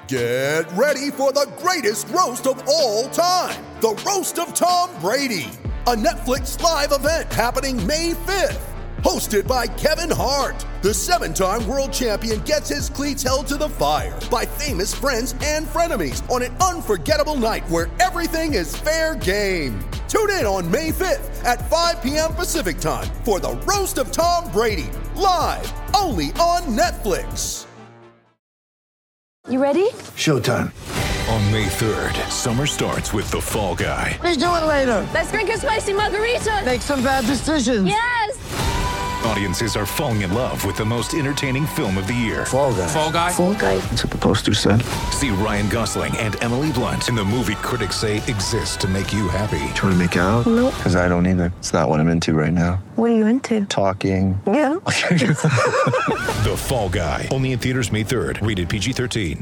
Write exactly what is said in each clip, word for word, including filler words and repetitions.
Get ready for the greatest roast of all time, the Roast of Tom Brady, a Netflix live event happening May fifth. Hosted by Kevin Hart, the seven-time world champion gets his cleats held to the fire by famous friends and frenemies on an unforgettable night where everything is fair game. Tune in on May fifth at five p.m. Pacific time for the Roast of Tom Brady, live only on Netflix. You ready? Showtime. On May third, summer starts with The Fall Guy. Let's do it later. Let's drink a spicy margarita. Make some bad decisions. Yes! Audiences are falling in love with the most entertaining film of the year. Fall Guy. Fall Guy? Fall Guy. That's what the poster said. See Ryan Gosling and Emily Blunt in the movie critics say exists to make you happy. Trying to make it out? Nope. Because I don't either. It's not what I'm into right now. What are you into? Talking. Yeah. The Fall Guy. Only in theaters May third. Rated P G thirteen.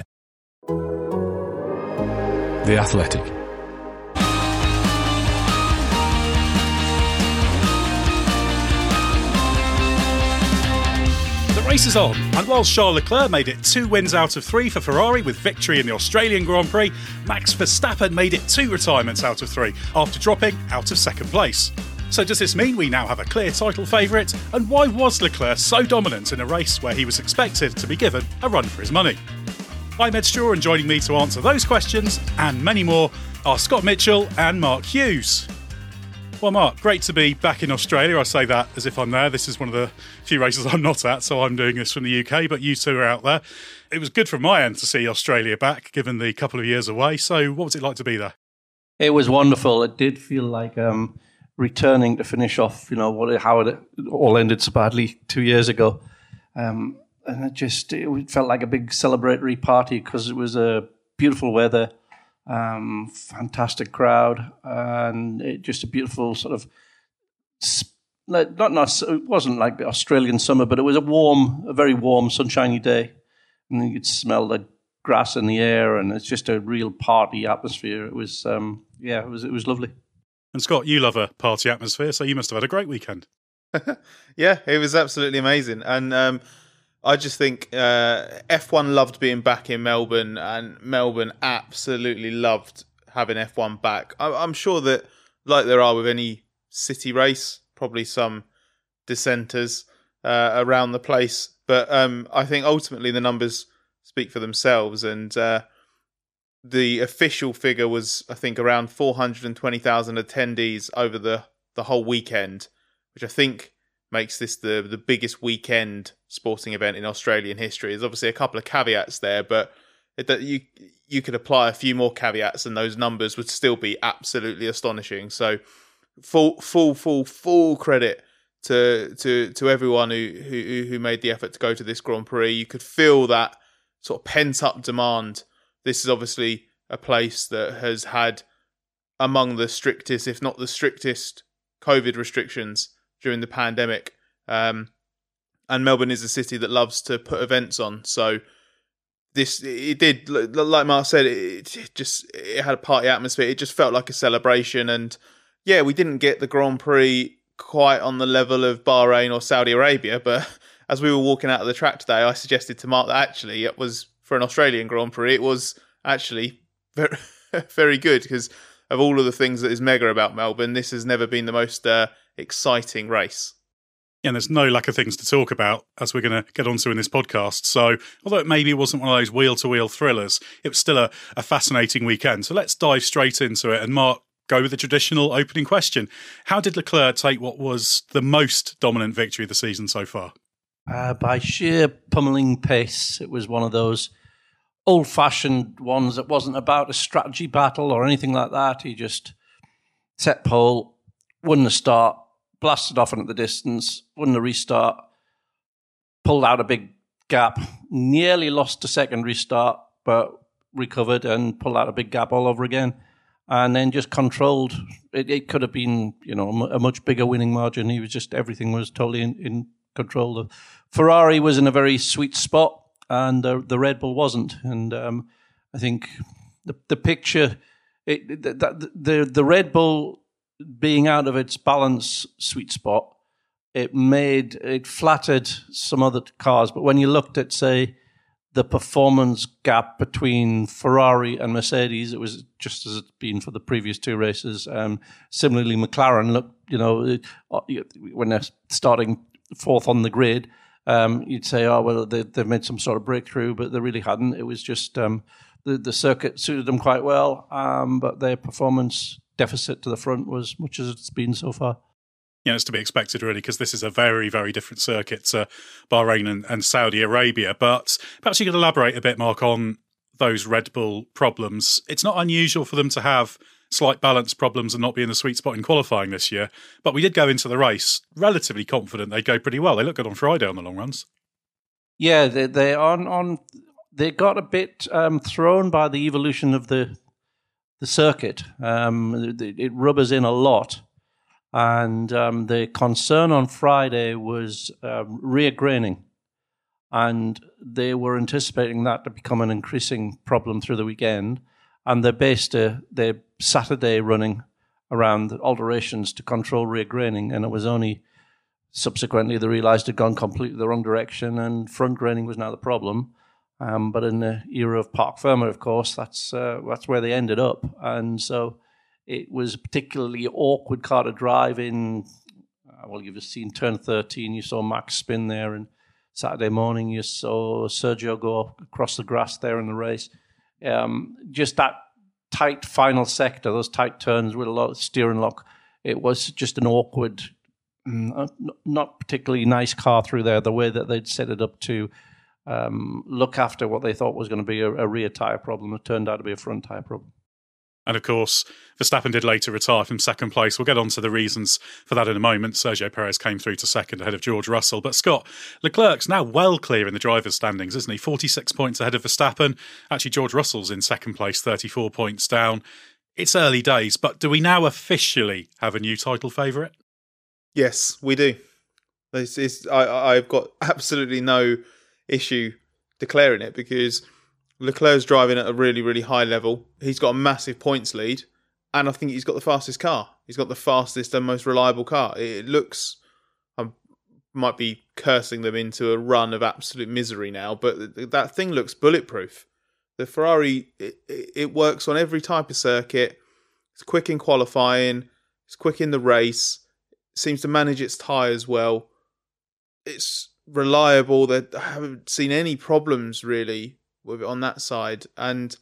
The Athletic. The race is on, and while Charles Leclerc made it two wins out of three for Ferrari with victory in the Australian Grand Prix, Max Verstappen made it two retirements out of three after dropping out of second place. So does this mean we now have a clear title favourite? And why was Leclerc so dominant in a race where he was expected to be given a run for his money? I'm Ed Straw, and joining me to answer those questions and many more are Scott Mitchell and Mark Hughes. Well, Mark, great to be back in Australia. I say that as if I'm there. This is one of the few races I'm not at, so I'm doing this from the U K, but you two are out there. It was good from my end to see Australia back, given the couple of years away. So what was it like to be there? It was wonderful. It did feel like um, returning to finish off, you know, what, how it all ended so badly two years ago. Um, and it just it felt like a big celebratory party because it was a uh, beautiful weather. Um, fantastic crowd, and it, just a beautiful sort of not not it wasn't like the Australian summer, but it was a warm, a very warm, sunshiny day, and you could smell the grass in the air, and it's just a real party atmosphere. It was, um, yeah, it was it was lovely. And Scott, you love a party atmosphere, so you must have had a great weekend. Yeah, it was absolutely amazing, and um, I just think uh, F one loved being back in Melbourne, and Melbourne absolutely loved having F one back. I- I'm sure that, like there are with any city race, probably some dissenters uh, around the place, but um, I think ultimately the numbers speak for themselves, and uh, the official figure was, I think, around four hundred twenty thousand attendees over the, the whole weekend, which I think makes this the the biggest weekend sporting event in Australian history. There's obviously a couple of caveats there, but it, that you you could apply a few more caveats and those numbers would still be absolutely astonishing. So full full full full credit to to to everyone who who who made the effort to go to this Grand Prix. You could feel that sort of pent up demand. This is obviously a place that has had among the strictest, if not the strictest, COVID restrictions during the pandemic, um, and Melbourne is a city that loves to put events on. So this, it did, like Mark said, it, it just it had a party atmosphere. It just felt like a celebration. And yeah, we didn't get the Grand Prix quite on the level of Bahrain or Saudi Arabia, but as we were walking out of the track today, I suggested to Mark that actually it was, for an Australian Grand Prix, it was actually very, very good, because of all of the things that is mega about Melbourne, this has never been the most uh, exciting race. Yeah, and there's no lack of things to talk about, as we're going to get onto in this podcast. So although it maybe wasn't one of those wheel-to-wheel thrillers, it was still a, a fascinating weekend. So let's dive straight into it. And Mark, go with the traditional opening question. How did Leclerc take what was the most dominant victory of the season so far? Uh, by sheer pummeling pace. It was one of those old-fashioned ones that wasn't about a strategy battle or anything like that. He just set pole, won the start, blasted off into the distance, won the restart, pulled out a big gap, nearly lost the second restart, but recovered and pulled out a big gap all over again, and then just controlled. It, it could have been, you know, a much bigger winning margin. He was just, everything was totally in, in control. The Ferrari was in a very sweet spot, and the, the Red Bull wasn't. And um, I think the the picture, it, the, the the the Red Bull being out of its balance sweet spot, it made it flattered some other cars. But when you looked at, say, the performance gap between Ferrari and Mercedes, it was just as it's been for the previous two races. Um, similarly, McLaren, look, you know, when they're starting fourth on the grid, um, you'd say, oh, well, they, they've made some sort of breakthrough, but they really hadn't. It was just um, the, the circuit suited them quite well, um, but their performance deficit to the front was much as it's been so far. Yeah, it's to be expected, really, because this is a very, very different circuit to Bahrain and, and Saudi Arabia. But perhaps you could elaborate a bit, Mark, on those Red Bull problems. It's not unusual for them to have slight balance problems and not be in the sweet spot in qualifying this year. But we did go into the race relatively confident they'd go pretty well. They look good on Friday on the long runs. Yeah, they they on on they got a bit um, thrown by the evolution of the the circuit. Um, it, it rubbers in a lot. And um, the concern on Friday was um, rear graining. And they were anticipating that to become an increasing problem through the weekend. And they based uh, their Saturday running around alterations to control rear graining. And it was only subsequently they realised it had gone completely the wrong direction and front graining was now the problem. Um, but in the era of Parc Fermé, of course, that's uh, that's where they ended up. And so it was a particularly awkward car to drive in. Uh, well, you've seen turn thirteen, you saw Max spin there, and Saturday morning you saw Sergio go across the grass there in the race. Um, just that tight final sector, those tight turns with a lot of steering lock, it was just an awkward, mm, not particularly nice car through there, the way that they'd set it up to um, look after what they thought was going to be a, a rear tyre problem. It turned out to be a front tyre problem. And of course, Verstappen did later retire from second place. We'll get on to the reasons for that in a moment. Sergio Perez came through to second ahead of George Russell. But Scott, Leclerc's now well clear in the drivers' standings, isn't he? forty-six points ahead of Verstappen. Actually, George Russell's in second place, thirty-four points down. It's early days, but do we now officially have a new title favourite? Yes, we do. It's, it's, I, I've got absolutely no issue declaring it because Leclerc's driving at a really, really high level. He's got a massive points lead, and I think he's got the fastest car. He's got the fastest and most reliable car. It looks, I might be cursing them into a run of absolute misery now, but that thing looks bulletproof. The Ferrari, it, it works on every type of circuit. It's quick in qualifying. It's quick in the race. It seems to manage its tyres well. It's reliable. They I haven't seen any problems really with it on that side, and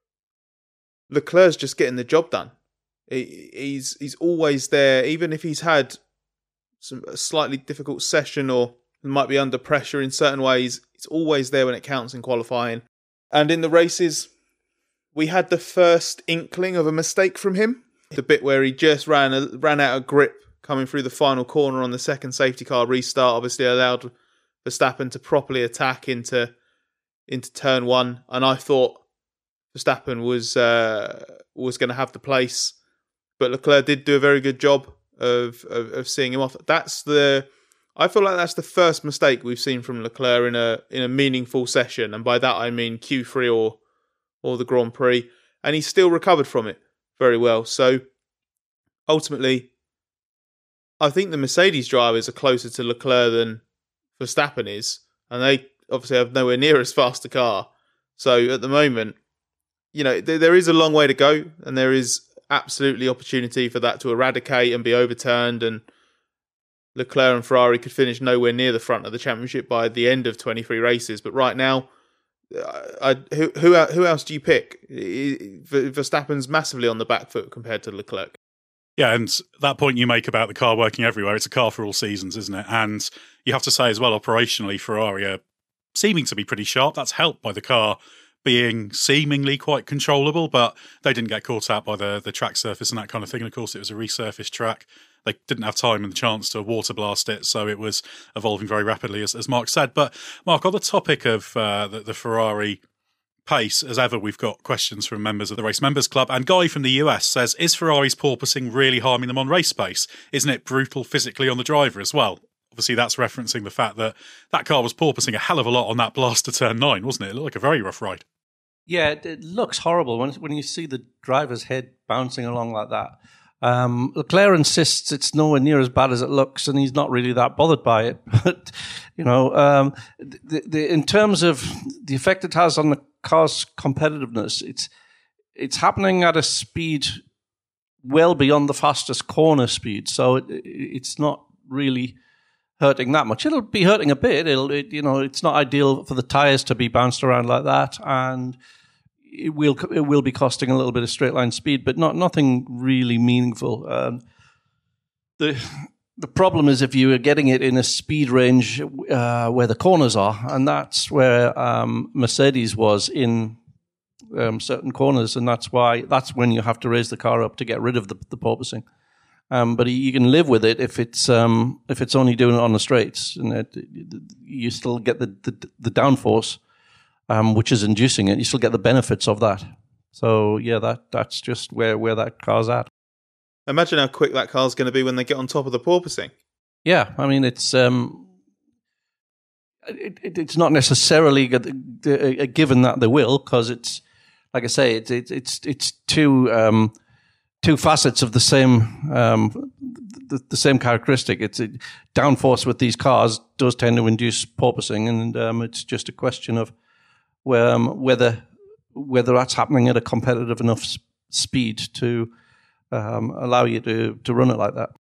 Leclerc's just getting the job done. He, he's he's always there, even if he's had some a slightly difficult session or might be under pressure in certain ways. It's always there when it counts in qualifying, and in the races, we had the first inkling of a mistake from him. The bit where he just ran a, ran out of grip coming through the final corner on the second safety car restart. Obviously, allowed Verstappen to properly attack into. into turn one, and I thought Verstappen was uh, was going to have the place, but Leclerc did do a very good job of, of of seeing him off. That's the I feel like that's the first mistake we've seen from Leclerc in a in a meaningful session, and by that I mean Q three or or the Grand Prix, and he still recovered from it very well. So ultimately, I think the Mercedes drivers are closer to Leclerc than Verstappen is, and they obviously have nowhere near as fast a car. So at the moment, you know, th- there is a long way to go, and there is absolutely opportunity for that to eradicate and be overturned, and Leclerc and Ferrari could finish nowhere near the front of the championship by the end of twenty-three races. But right now, I, I, who, who who else do you pick? Verstappen's massively on the back foot compared to Leclerc. Yeah, and that point you make about the car working everywhere, it's a car for all seasons, isn't it? And you have to say as well, operationally, Ferrari are seeming to be pretty sharp. That's helped by the car being seemingly quite controllable, but they didn't get caught out by the, the track surface and that kind of thing. And of course, it was a resurfaced track. They didn't have time and the chance to water blast it, so it was evolving very rapidly, as, as Mark said. But Mark, on the topic of uh, the, the Ferrari pace, as ever, we've got questions from members of the Race Members Club. And Guy from the U S says, is Ferrari's porpoising really harming them on race pace? Isn't it brutal physically on the driver as well? Obviously, that's referencing the fact that that car was porpoising a hell of a lot on that blast to turn nine, wasn't it? It looked like a very rough ride. Yeah, it, it looks horrible when when you see the driver's head bouncing along like that. Um, Leclerc insists it's nowhere near as bad as it looks, and he's not really that bothered by it. But, you know, um, the, the, in terms of the effect it has on the car's competitiveness, it's it's happening at a speed well beyond the fastest corner speed. So it, it's not really hurting that much. It'll be hurting a bit. It'll, it, you know, it's not ideal for the tires to be bounced around like that, and it will it will be costing a little bit of straight line speed, but not nothing really meaningful. Um, the the problem is if you are getting it in a speed range uh, where the corners are, and that's where um, Mercedes was in um, certain corners, and that's why that's when you have to raise the car up to get rid of the, the porpoising. Um, but you can live with it if it's um, if it's only doing it on the straights, and it, you still get the the, the downforce. Um, which is inducing it. You still get the benefits of that. So yeah, that that's just where, where that car's at. Imagine how quick that car's going to be when they get on top of the porpoising. Yeah, I mean it's um, it, it, it's not necessarily a, a given that they will, because it's like I say, it's it, it's it's two um, two facets of the same um, the, the same characteristic. It's it, downforce with these cars does tend to induce porpoising, and um, it's just a question of Where, um, whether whether that's happening at a competitive enough s- speed to um, allow you to, to run it like that.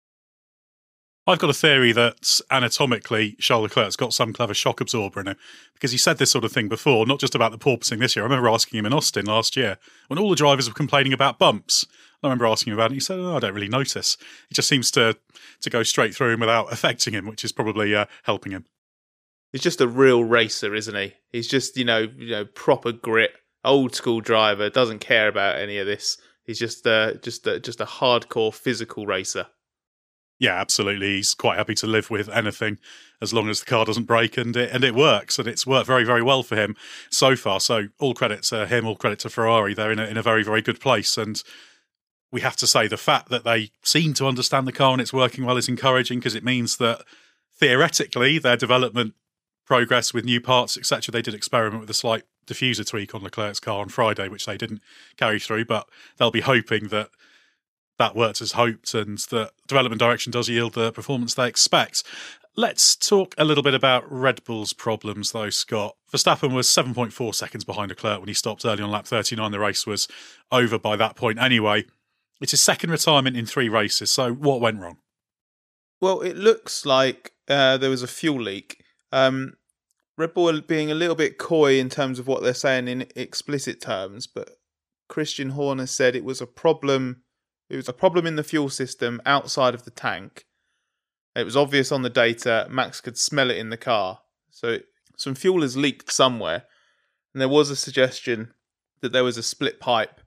I've got a theory that anatomically Charles Leclerc's got some clever shock absorber in it, because he said this sort of thing before, not just about the porpoising this year. I remember asking him in Austin last year when all the drivers were complaining about bumps. I remember asking him about it, and he said, oh, I don't really notice. It just seems to, to go straight through him without affecting him, which is probably uh, helping him. He's just a real racer, isn't he? He's just, you know, you know, proper grit, old school driver, doesn't care about any of this. He's just, uh, just, uh, just a hardcore physical racer. Yeah, absolutely. He's quite happy to live with anything as long as the car doesn't break, and it and it works, and it's worked very, very well for him so far. So all credit to him, all credit to Ferrari. They're in a, in a very, very good place, and we have to say the fact that they seem to understand the car and it's working well is encouraging, because it means that theoretically their development progress with new parts, et cetera. They did experiment with a slight diffuser tweak on Leclerc's car on Friday, which they didn't carry through, but they'll be hoping that that worked as hoped and that development direction does yield the performance they expect. Let's talk a little bit about Red Bull's problems, though, Scott. Verstappen was seven point four seconds behind Leclerc when he stopped early on lap thirty-nine. The race was over by that point anyway. It's his second retirement in three races, so what went wrong? Well, it looks like uh, there was a fuel leak. Um, Red Bull being a little bit coy in terms of what they're saying in explicit terms, but Christian Horner said it was a problem. It was a problem in the fuel system outside of the tank. It was obvious on the data. Max could smell it in the car. So it, some fuel has leaked somewhere, and there was a suggestion that there was a split pipe,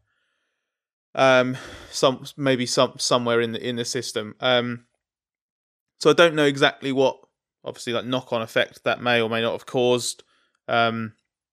um, some maybe some somewhere in the in the system. Um, so I don't know exactly what. Obviously, like knock-on effect that may or may not have caused um,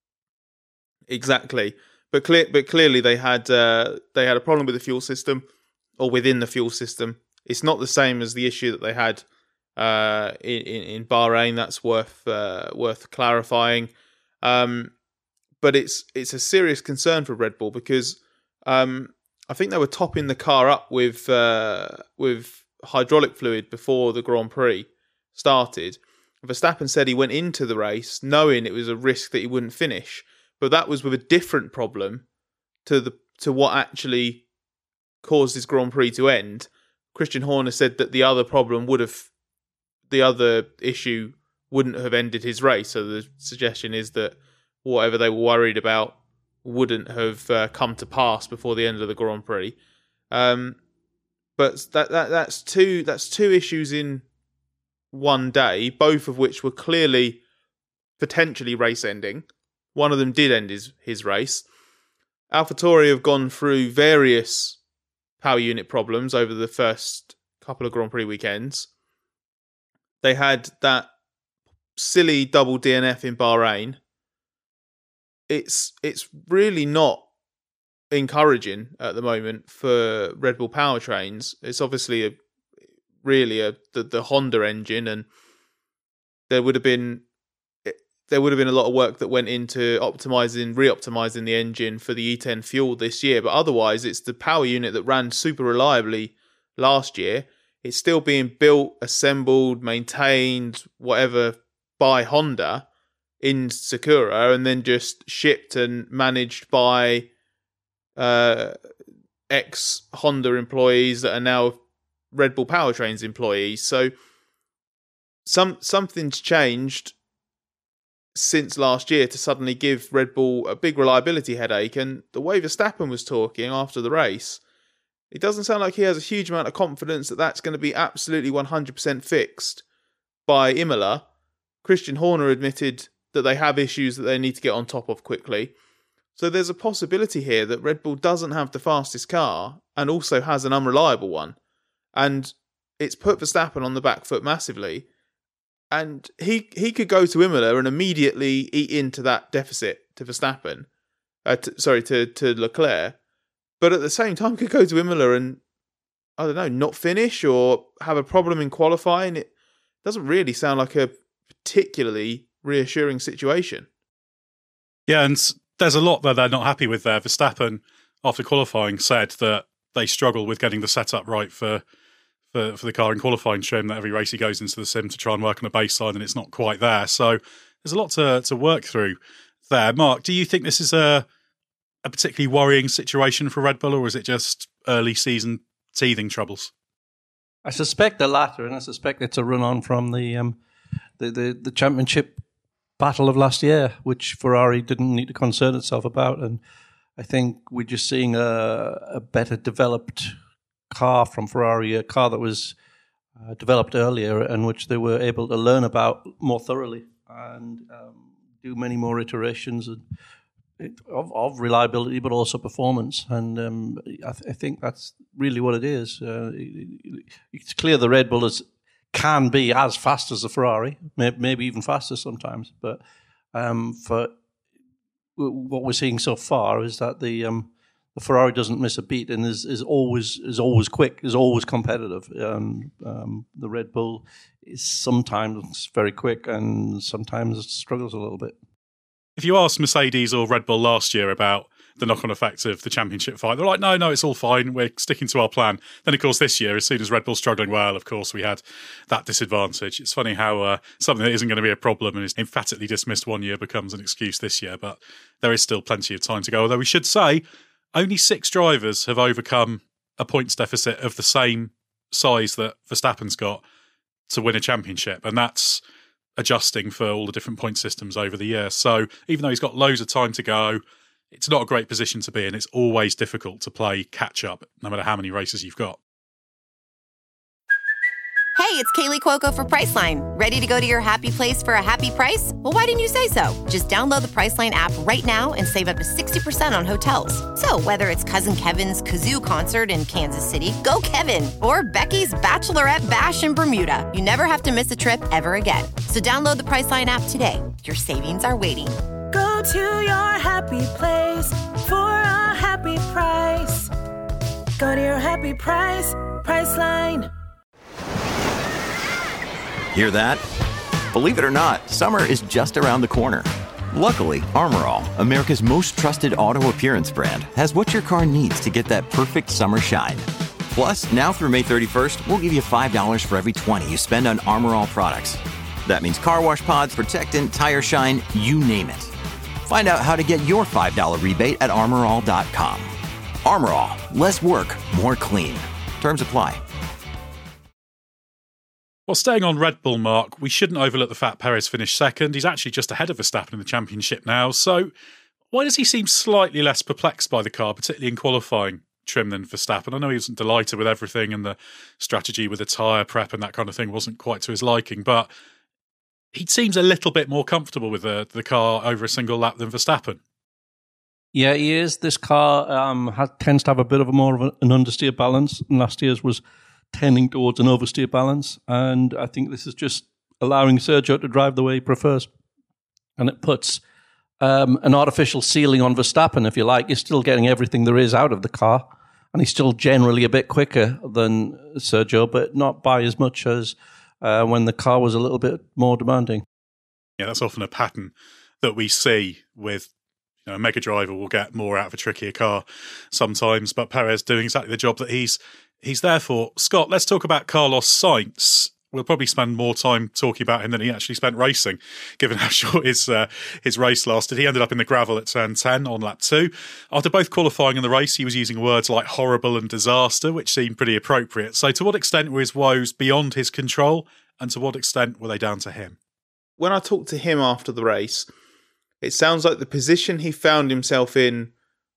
exactly, but clear, but clearly they had uh, they had a problem with the fuel system or within the fuel system. It's not the same as the issue that they had uh, in, in in Bahrain. That's worth uh, worth clarifying, um, but it's it's a serious concern for Red Bull, because um, I think they were topping the car up with uh, with hydraulic fluid before the Grand Prix started. Verstappen said he went into the race knowing it was a risk that he wouldn't finish, but that was with a different problem to the to what actually caused his Grand Prix to end. Christian Horner said that the other problem would have, the other issue wouldn't have ended his race. So the suggestion is that whatever they were worried about wouldn't have uh, come to pass before the end of the Grand Prix. Um, but that that that's two that's two issues in one day, both of which were clearly potentially race ending. One of them did end his, his race. AlphaTauri have gone through various power unit problems over the first couple of Grand Prix weekends. They had that silly double D N F in Bahrain. It's it's really not encouraging at the moment for Red Bull powertrains. It's obviously a really a the, the Honda engine, and there would have been there would have been a lot of work that went into optimizing, re-optimizing the engine for the E ten fuel this year. But otherwise, it's the power unit that ran super reliably last year. It's still being built, assembled, maintained, whatever, by Honda in Sakura, and then just shipped and managed by uh, ex-Honda employees that are now Red Bull Powertrains employees. So some something's changed since last year to suddenly give Red Bull a big reliability headache. And the way Verstappen was talking after the race, it doesn't sound like he has a huge amount of confidence that that's going to be absolutely one hundred percent fixed by Imola. Christian Horner admitted that they have issues that they need to get on top of quickly. So there's a possibility here that Red Bull doesn't have the fastest car and also has an unreliable one. And it's put Verstappen on the back foot massively. And he he could go to Imola and immediately eat into that deficit to Verstappen. Uh, to, sorry, to, to Leclerc. But at the same time, could go to Imola and, I don't know, not finish or have a problem in qualifying. It doesn't really sound like a particularly reassuring situation. Yeah, and there's a lot that they're not happy with there. Verstappen, after qualifying, said that they struggle with getting the setup right for, for, for the car in qualifying, showing that every race he goes into the sim to try and work on a baseline and it's not quite there. So there's a lot to, to work through there. Mark, do you think this is a a particularly worrying situation for Red Bull, or is it just early season teething troubles? I suspect the latter, and I suspect it's a run-on from the, um, the, the, the championship battle of last year, which Ferrari didn't need to concern itself about. And I think we're just seeing a, a better developed car from Ferrari, a car that was uh, developed earlier and which they were able to learn about more thoroughly and um, do many more iterations and Of, of reliability, but also performance, and um, I, th- I think that's really what it is. Uh, it's clear the Red Bull is, can be as fast as the Ferrari, may, maybe even faster sometimes. But um, for what we're seeing so far is that the um, the Ferrari doesn't miss a beat and is, is always is always quick, is always competitive. Um, um, the Red Bull is sometimes very quick and sometimes struggles a little bit. If you asked Mercedes or Red Bull last year about the knock-on effect of the championship fight, they're like, no, no, it's all fine. We're sticking to our plan. Then, of course, this year, as soon as Red Bull's struggling well, of course, we had that disadvantage. It's funny how uh, something that isn't going to be a problem and is emphatically dismissed one year becomes an excuse this year, but there is still plenty of time to go. Although we should say, only six drivers have overcome a points deficit of the same size that Verstappen's got to win a championship, and that's adjusting for all the different point systems over the year. So even though he's got loads of time to go, it's not a great position to be in. It's always difficult to play catch up, no matter how many races you've got. Hey, it's Kaylee Cuoco for Priceline. Ready to go to your happy place for a happy price? Well, why didn't you say so? Just download the Priceline app right now and save up to sixty percent on hotels. So whether it's Cousin Kevin's Kazoo Concert in Kansas City, go Kevin, or Becky's Bachelorette Bash in Bermuda, you never have to miss a trip ever again. So download the Priceline app today. Your savings are waiting. Go to your happy place for a happy price. Go to your happy price, Priceline. Hear that? Believe it or not, summer is just around the corner. Luckily, Armor All, America's most trusted auto appearance brand, has what your car needs to get that perfect summer shine. Plus, now through May thirty-first, we'll give you five dollars for every twenty you spend on Armor All products. That means car wash pods, protectant, tire shine, you name it. Find out how to get your five dollars rebate at armor all dot com. Armor All, less work, more clean. Terms apply. Well, staying on Red Bull, Mark, we shouldn't overlook the fact Perez finished second. He's actually just ahead of Verstappen in the championship now. So why does he seem slightly less perplexed by the car, particularly in qualifying trim than Verstappen? I know he wasn't delighted with everything and the strategy with the tyre prep and that kind of thing wasn't quite to his liking, but he seems a little bit more comfortable with the, the car over a single lap than Verstappen. Yeah, he is. This car um, has, tends to have a bit of a more of an understeer balance. And last year's was tending towards an oversteer balance, and I think this is just allowing Sergio to drive the way he prefers. And it puts um, an artificial ceiling on Verstappen, if you like. You're still getting everything there is out of the car, and he's still generally a bit quicker than Sergio, but not by as much as uh, when the car was a little bit more demanding. Yeah, that's often a pattern that we see with, you know, a mega driver will get more out of a trickier car sometimes, but Perez doing exactly the job that he's He's therefore, Scott, let's talk about Carlos Sainz. We'll probably spend more time talking about him than he actually spent racing, given how short his uh, his race lasted. He ended up in the gravel at turn ten on lap two. After both qualifying in the race, he was using words like horrible and disaster, which seemed pretty appropriate. So to what extent were his woes beyond his control, and to what extent were they down to him? When I talked to him after the race, it sounds like the position he found himself in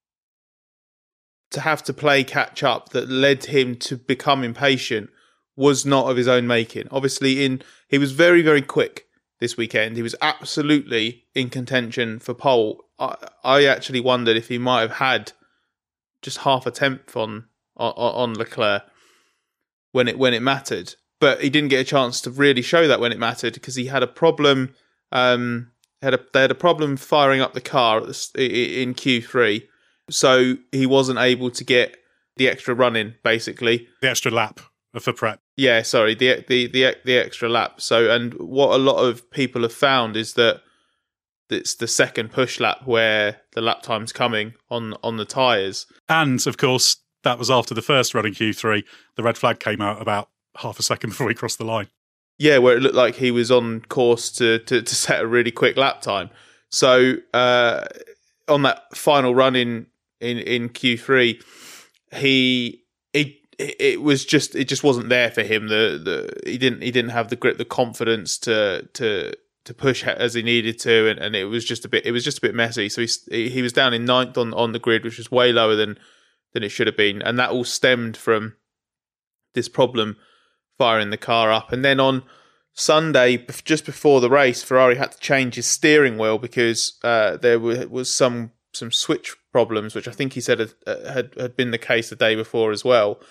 to have to play catch up that led him to become impatient was not of his own making. Obviously, in he was very, very quick this weekend. He was absolutely in contention for pole. I, I actually wondered if he might have had just half a tenth on, on on Leclerc when it when it mattered, but he didn't get a chance to really show that when it mattered because he had a problem. Um, had a they had a problem firing up the car in Q three, so he wasn't able to get the extra run in. Basically, the extra lap for prep. Yeah, sorry, the the the the extra lap. So, and what a lot of people have found is that it's the second push lap where the lap time's coming on on the tyres. And of course, that was after the first run in Q three. The red flag came out about half a second before he crossed the line. Yeah, where it looked like he was on course to to, to set a really quick lap time. So uh, on that final run in in, in Q three, he he. It was just it just wasn't there for him. The the he didn't he didn't have the grit, the confidence to to to push as he needed to, and, and it was just a bit it was just a bit messy. So he he was down in ninth on, on the grid, which was way lower than than it should have been, and that all stemmed from this problem firing the car up. And then on Sunday, just before the race, Ferrari had to change his steering wheel because uh, there was some some switch problems, which I think he said had had, had been the case the day before as well.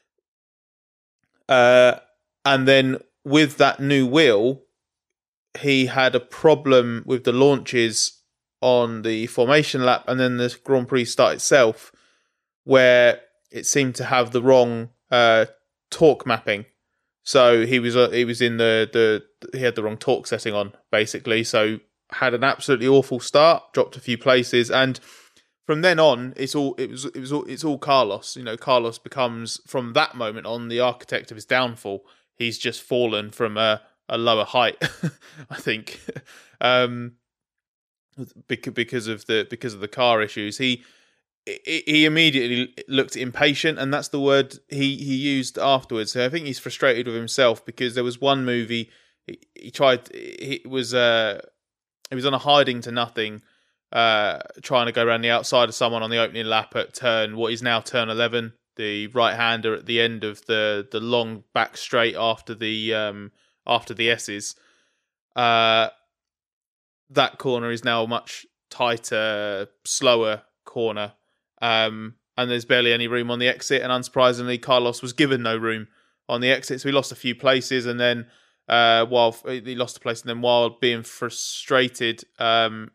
Uh, and then with that new wheel, he had a problem with the launches on the formation lap and then the Grand Prix start itself, where it seemed to have the wrong uh, torque mapping. So he was uh, he was in the, the he had the wrong torque setting on basically. So had an absolutely awful start, dropped a few places, and from then on, it's all it was. It was all. It's all Carlos. You know, Carlos becomes from that moment on the architect of his downfall. He's just fallen from a, a lower height, I think, um, because of the because of the car issues. He he immediately looked impatient, and that's the word he, he used afterwards. So I think he's frustrated with himself because there was one movie he, he tried. He was uh, he was on a hiding to nothing. Uh, trying to go around the outside of someone on the opening lap at turn, what is now turn eleven, the right-hander at the end of the, the long back straight after the um, after the S's. Uh, that corner is now a much tighter, slower corner, um, and there's barely any room on the exit. And unsurprisingly, Carlos was given no room on the exit, so he lost a few places. And then uh, while he lost a place, and then while being frustrated. Um,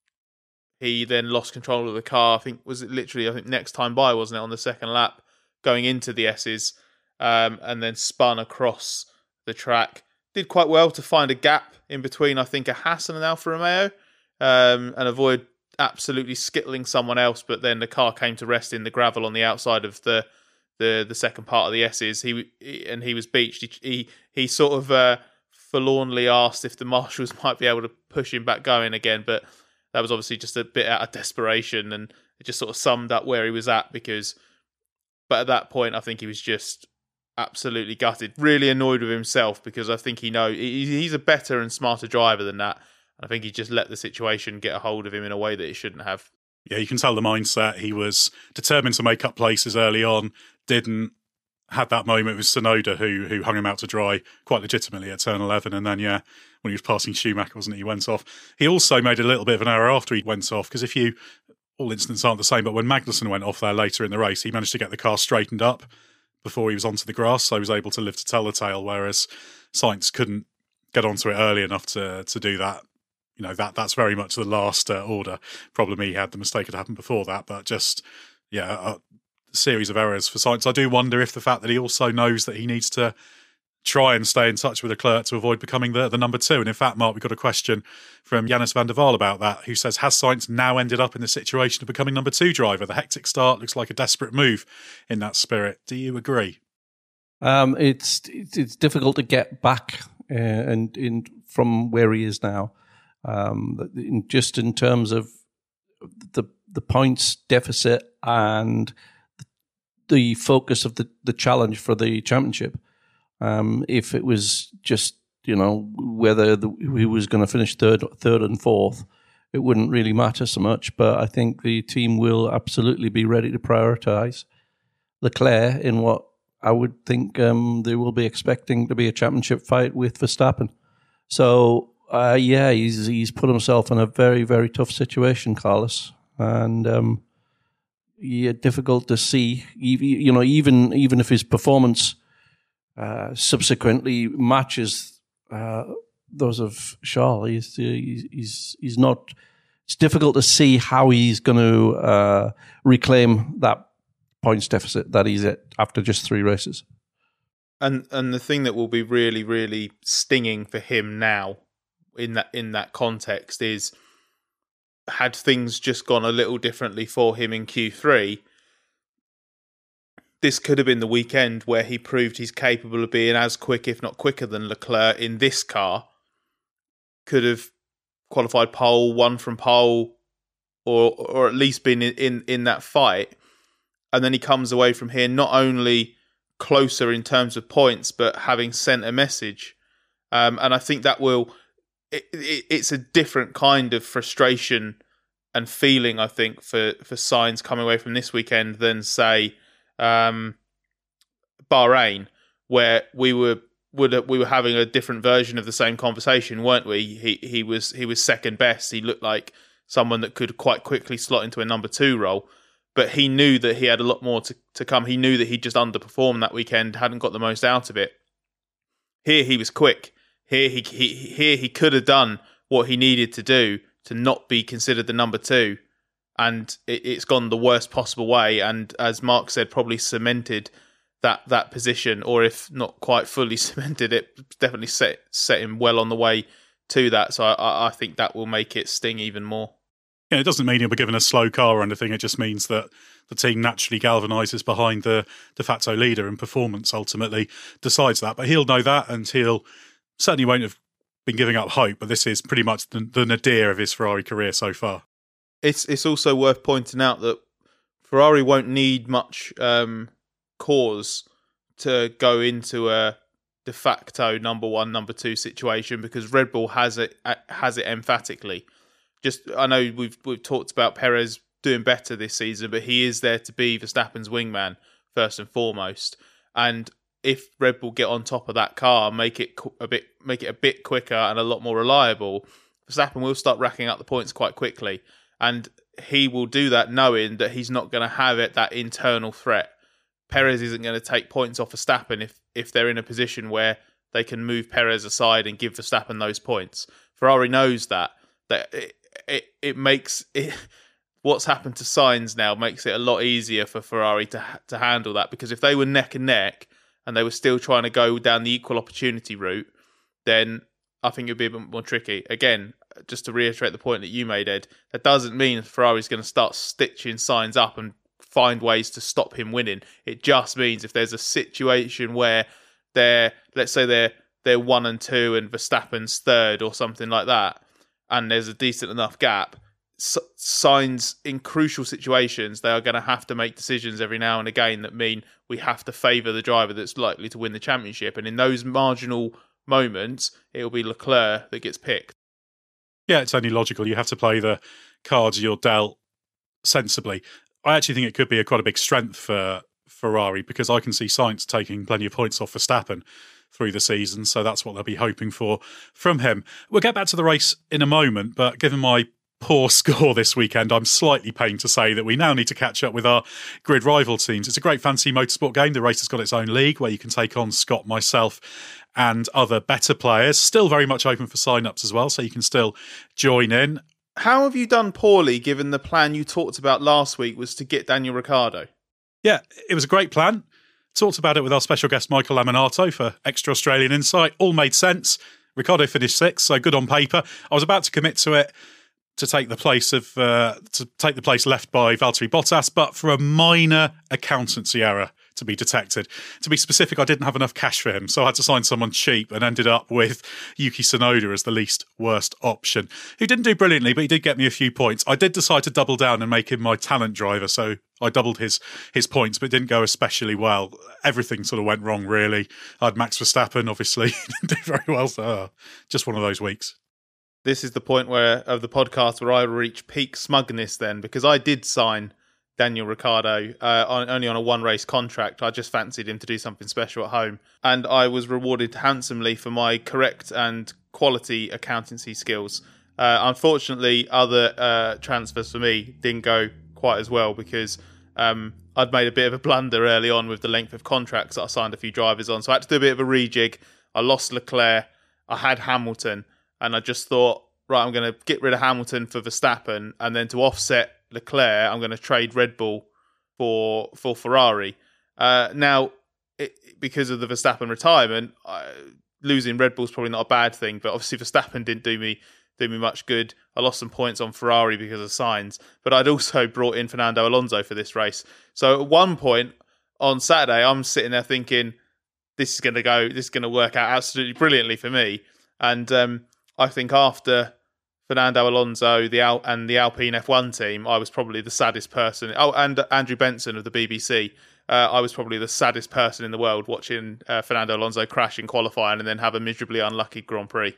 He then lost control of the car. I think was it literally I think next time by, wasn't it, on the second lap, going into the S's, um, and then spun across the track. Did quite well to find a gap in between, I think, a Haas and an Alfa Romeo, um, and avoid absolutely skittling someone else. But then the car came to rest in the gravel on the outside of the the, the second part of the S's. He, he and he was beached. He he, he sort of uh, forlornly asked if the marshals might be able to push him back going again, but that was obviously just a bit out of desperation, and it just sort of summed up where he was at. Because, but at that point, I think he was just absolutely gutted, really annoyed with himself, because I think he know he's a better and smarter driver than that. I think he just let the situation get a hold of him in a way that it shouldn't have. Yeah, you can tell the mindset. He was determined to make up places early on, didn't. Had that moment with Tsunoda, who who hung him out to dry quite legitimately at turn eleven, and then yeah, when he was passing Schumacher, wasn't he? He went off. He also made a little bit of an error after he went off, because if you all incidents aren't the same, but when Magnussen went off there later in the race, he managed to get the car straightened up before he was onto the grass, so he was able to live to tell the tale. Whereas Sainz couldn't get onto it early enough to to do that. You know, that that's very much the last uh, order problem he had. The mistake had happened before that, but just yeah. Uh, series of errors for Sainz. I do wonder if the fact that he also knows that he needs to try and stay in touch with Leclerc to avoid becoming the, the number two. And in fact, Mark, we got a question from Jannis van der Waal about that, who says, has Sainz now ended up in the situation of becoming number two driver? The hectic start looks like a desperate move in that spirit. Do you agree? Um, it's, it's it's difficult to get back uh, and in from where he is now. Um, in, just in terms of the the points deficit and the focus of the, the challenge for the championship. Um, if it was just, you know, whether the, he was going to finish third, third and fourth, it wouldn't really matter so much. But I think the team will absolutely be ready to prioritise Leclerc in what I would think um, they will be expecting to be a championship fight with Verstappen. So, uh, yeah, he's he's put himself in a very, very tough situation, Carlos. And um, yeah, difficult to see. You know, even even if his performance uh, subsequently matches uh, those of Charles, he's, he's he's not. It's difficult to see how he's going to uh, reclaim that points deficit that he's at after just three races. And and the thing that will be really really stinging for him now in that in that context is, had things just gone a little differently for him in Q three, this could have been the weekend where he proved he's capable of being as quick, if not quicker, than Leclerc in this car. Could have qualified pole, won from pole, or or at least been in, in, in that fight. And then he comes away from here not only closer in terms of points, but having sent a message. Um, and I think that will... It, it, it's a different kind of frustration and feeling, I think, for, for Sainz coming away from this weekend than, say, um, Bahrain, where we were would we were having a different version of the same conversation, weren't we? He he was he was second best. He looked like someone that could quite quickly slot into a number two role, but he knew that he had a lot more to, to come. He knew that he just underperformed that weekend, hadn't got the most out of it. Here he was quick. Here he, he here he could have done what he needed to do to not be considered the number two, and it, it's gone the worst possible way. And as Mark said, probably cemented that that position, or if not quite fully cemented it, definitely set set him well on the way to that. So I, I think that will make it sting even more. Yeah, it doesn't mean he'll be given a slow car or anything. It just means that the team naturally galvanises behind the de facto leader, and performance ultimately decides that. But he'll know that, and he'll certainly won't have been giving up hope, but this is pretty much the, the nadir of his Ferrari career so far. It's it's also worth pointing out that Ferrari won't need much um, cause to go into a de facto number one, number two situation, because Red Bull has it has it emphatically. Just I know we've we've talked about Perez doing better this season, but he is there to be Verstappen's wingman first and foremost, and if Red Bull get on top of that car, make it a bit, make it a bit quicker and a lot more reliable, Verstappen will start racking up the points quite quickly, and he will do that knowing that he's not going to have it that internal threat. Perez isn't going to take points off Verstappen if if they're in a position where they can move Perez aside and give Verstappen those points. Ferrari knows that that it it, it makes it. What's happened to Sainz now makes it a lot easier for Ferrari to to handle that, because if they were neck and neck and they were still trying to go down the equal opportunity route, then I think it'd be a bit more tricky. Again, just to reiterate the point that you made, Ed, that doesn't mean Ferrari's going to start stitching Sainz up and find ways to stop him winning. It just means if there's a situation where they're, let's say they're they're one and two and Verstappen's third or something like that, and there's a decent enough gap, Sainz in crucial situations, they are going to have to make decisions every now and again that mean we have to favour the driver that's likely to win the championship. And in those marginal moments, it'll be Leclerc that gets picked. Yeah, it's only logical. You have to play the cards you're dealt sensibly. I actually think it could be a quite a big strength for Ferrari, because I can see Sainz taking plenty of points off Verstappen through the season, so that's what they'll be hoping for from him. We'll get back to the race in a moment, but given my poor score this weekend, I'm slightly pained to say that we now need to catch up with our grid rival teams. It's a great fancy motorsport game. The race has got its own league where you can take on Scott, myself and other better players. Still very much open for sign-ups as well, so you can still join in. How have you done poorly, given the plan you talked about last week was to get Daniel Ricciardo? Yeah, it was a great plan. Talked about it with our special guest Michael Laminato for Extra Australian Insight. All made sense. Ricciardo finished sixth, so good on paper. I was about to commit to it to take the place of uh, to take the place left by Valtteri Bottas, but for a minor accountancy error to be detected. To be specific, I didn't have enough cash for him, so I had to sign someone cheap and ended up with Yuki Tsunoda as the least worst option, who didn't do brilliantly, but he did get me a few points. I did decide to double down and make him my talent driver, so I doubled his his points, but it didn't go especially well. Everything sort of went wrong, really. I had Max Verstappen, obviously, didn't do very well, so uh, just one of those weeks. This is the point where of the podcast where I reach peak smugness then, because I did sign Daniel Ricciardo uh, on, only on a one-race contract. I just fancied him to do something special at home. And I was rewarded handsomely for my correct and quality accountancy skills. Uh, unfortunately, other uh, transfers for me didn't go quite as well because um, I'd made a bit of a blunder early on with the length of contracts that I signed a few drivers on. So I had to do a bit of a rejig. I lost Leclerc. I had Hamilton. And I just thought, right, I'm going to get rid of Hamilton for Verstappen. And then to offset Leclerc, I'm going to trade Red Bull for for Ferrari. Uh, now, it, because of the Verstappen retirement, I, losing Red Bull's probably not a bad thing. But obviously, Verstappen didn't do me do me much good. I lost some points on Ferrari because of Sainz, but I'd also brought in Fernando Alonso for this race. So at one point on Saturday, I'm sitting there thinking, "This is going to go. This is going to work out absolutely brilliantly for me." And um, I think after Fernando Alonso, the Al- and the Alpine F one team, I was probably the saddest person. Oh, and Andrew Benson of the B B C. Uh, I was probably the saddest person in the world watching uh, Fernando Alonso crash in qualifying and then have a miserably unlucky Grand Prix.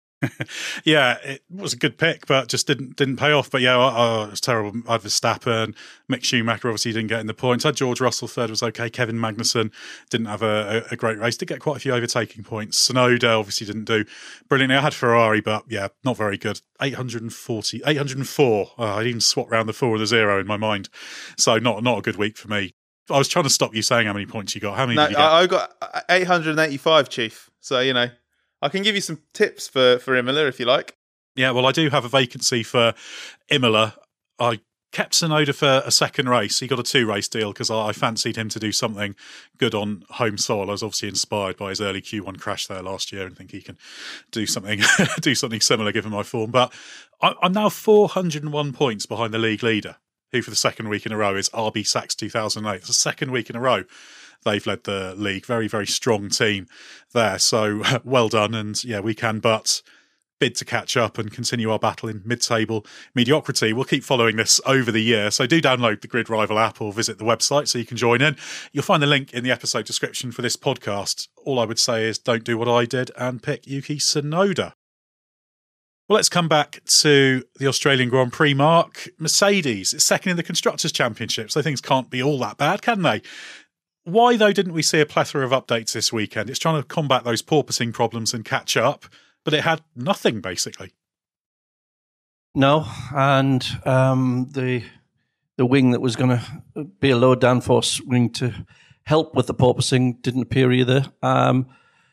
Yeah, it was a good pick, but just didn't didn't pay off. But yeah, oh, it was terrible. I had Verstappen, Mick Schumacher obviously didn't get in the points. I had George Russell third, was okay. Kevin Magnussen didn't have a, a, a great race. Did get quite a few overtaking points. Tsunoda obviously didn't do brilliantly. I had Ferrari, but yeah, not very good. eight hundred forty, eight hundred four. Oh, I even swapped round the four and the zero in my mind. So not not a good week for me. I was trying to stop you saying how many points you got. How many no, did you get? I got eight hundred eighty-five, Chief. So, you know, I can give you some tips for, for Imola if you like. Yeah, well, I do have a vacancy for Imola. I kept Tsunoda for a second race. He got a two-race deal because I fancied him to do something good on home soil. I was obviously inspired by his early Q one crash there last year and think he can do something do something similar given my form. But I'm now four hundred one points behind the league leader, who for the second week in a row is R B Sachs two thousand eight. It's the second week in a row they've led the league. Very, very strong team there. So well done. And yeah, we can but bid to catch up and continue our battle in mid-table mediocrity. We'll keep following this over the year. So do download the Grid Rival app or visit the website so you can join in. You'll find the link in the episode description for this podcast. All I would say is don't do what I did and pick Yuki Tsunoda. Well, let's come back to the Australian Grand Prix, Mark. Mercedes is second in the Constructors' Championship, so things can't be all that bad, can they? Why, though, didn't we see a plethora of updates this weekend? It's trying to combat those porpoising problems and catch up, but it had nothing, basically. No, and um, the the wing that was going to be a low downforce wing to help with the porpoising didn't appear either. Um,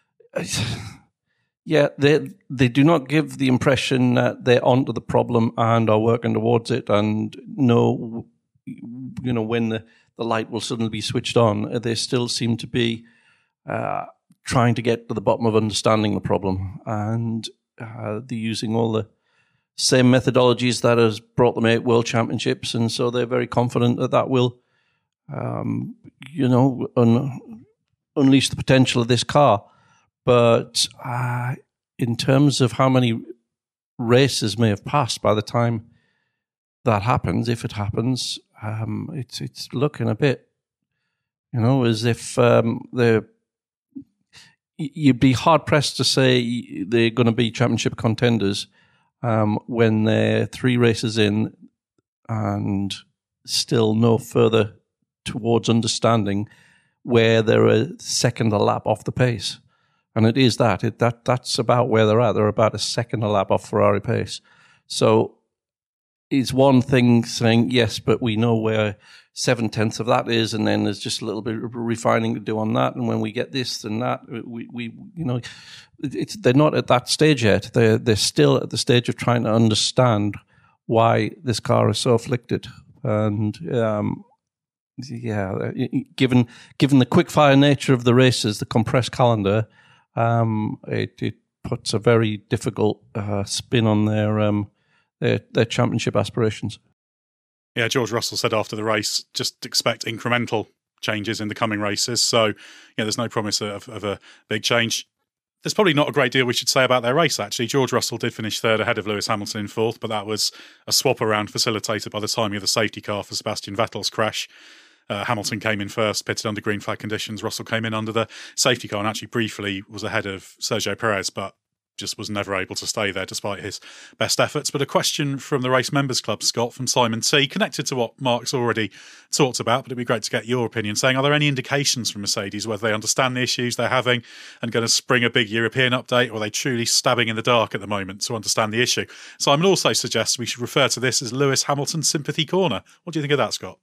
yeah, they they do not give the impression that they're onto the problem and are working towards it and know, you know, when the, the light will suddenly be switched on. They still seem to be uh, trying to get to the bottom of understanding the problem, and uh, they're using all the same methodologies that has brought them eight world championships, and so they're very confident that that will, um, you know, un- unleash the potential of this car. But uh, in terms of how many races may have passed by the time that happens, if it happens, um, it's it's looking a bit, you know, as if um, they're. You'd be hard pressed to say they're going to be championship contenders um, when they're three races in and still no further towards understanding where they're a second a lap off the pace. And it is that. It, that that's about where they're at. They're about a second a lap off Ferrari pace. So it's one thing saying, yes, but we know where seven-tenths of that is, and then there's just a little bit of refining to do on that. And when we get this and that, we, we you know, it's they're not at that stage yet. They're, they're still at the stage of trying to understand why this car is so afflicted. And um, yeah, given given the quick-fire nature of the races, the compressed calendar, um, it, it puts a very difficult uh, spin on their, um, their their championship aspirations. Yeah, George Russell said after the race, just expect incremental changes in the coming races. So, yeah, there's no promise of, of a big change. There's probably not a great deal we should say about their race, actually. George Russell did finish third ahead of Lewis Hamilton in fourth, but that was a swap around facilitated by the timing of the safety car for Sebastian Vettel's crash. Uh, Hamilton came in first, pitted under green flag conditions. Russell came in under the safety car and actually briefly was ahead of Sergio Perez, but just was never able to stay there despite his best efforts. But a question from the Race Members Club, Scott, from Simon T, connected to what Mark's already talked about, but it'd be great to get your opinion, saying, are there any indications from Mercedes whether they understand the issues they're having and going to spring a big European update, or are they truly stabbing in the dark at the moment to understand the issue? Simon also suggests we should refer to this as Lewis Hamilton Sympathy Corner. What do you think of that, Scott?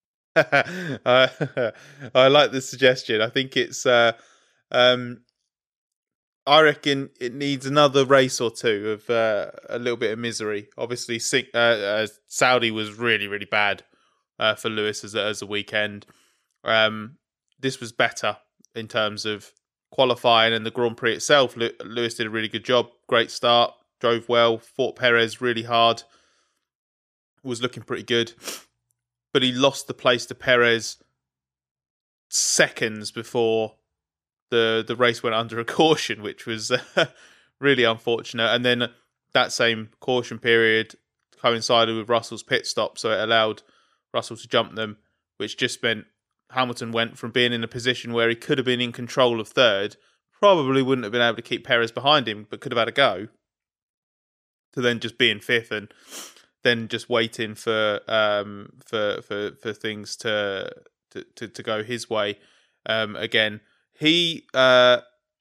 uh, I like the suggestion. I think it's... Uh, um, I reckon it needs another race or two of uh, a little bit of misery. Obviously, uh, uh, Saudi was really, really bad uh, for Lewis as a, as a weekend. Um, this was better in terms of qualifying and the Grand Prix itself. Lewis did a really good job. Great start. Drove well. Fought Perez really hard. Was looking pretty good. But he lost the place to Perez seconds before the the race went under a caution, which was uh, really unfortunate. And then that same caution period coincided with Russell's pit stop, so it allowed Russell to jump them, which just meant Hamilton went from being in a position where he could have been in control of third, probably wouldn't have been able to keep Perez behind him, but could have had a go, to then just being fifth and then just waiting for um for for, for things to, to to to go his way um again. He uh,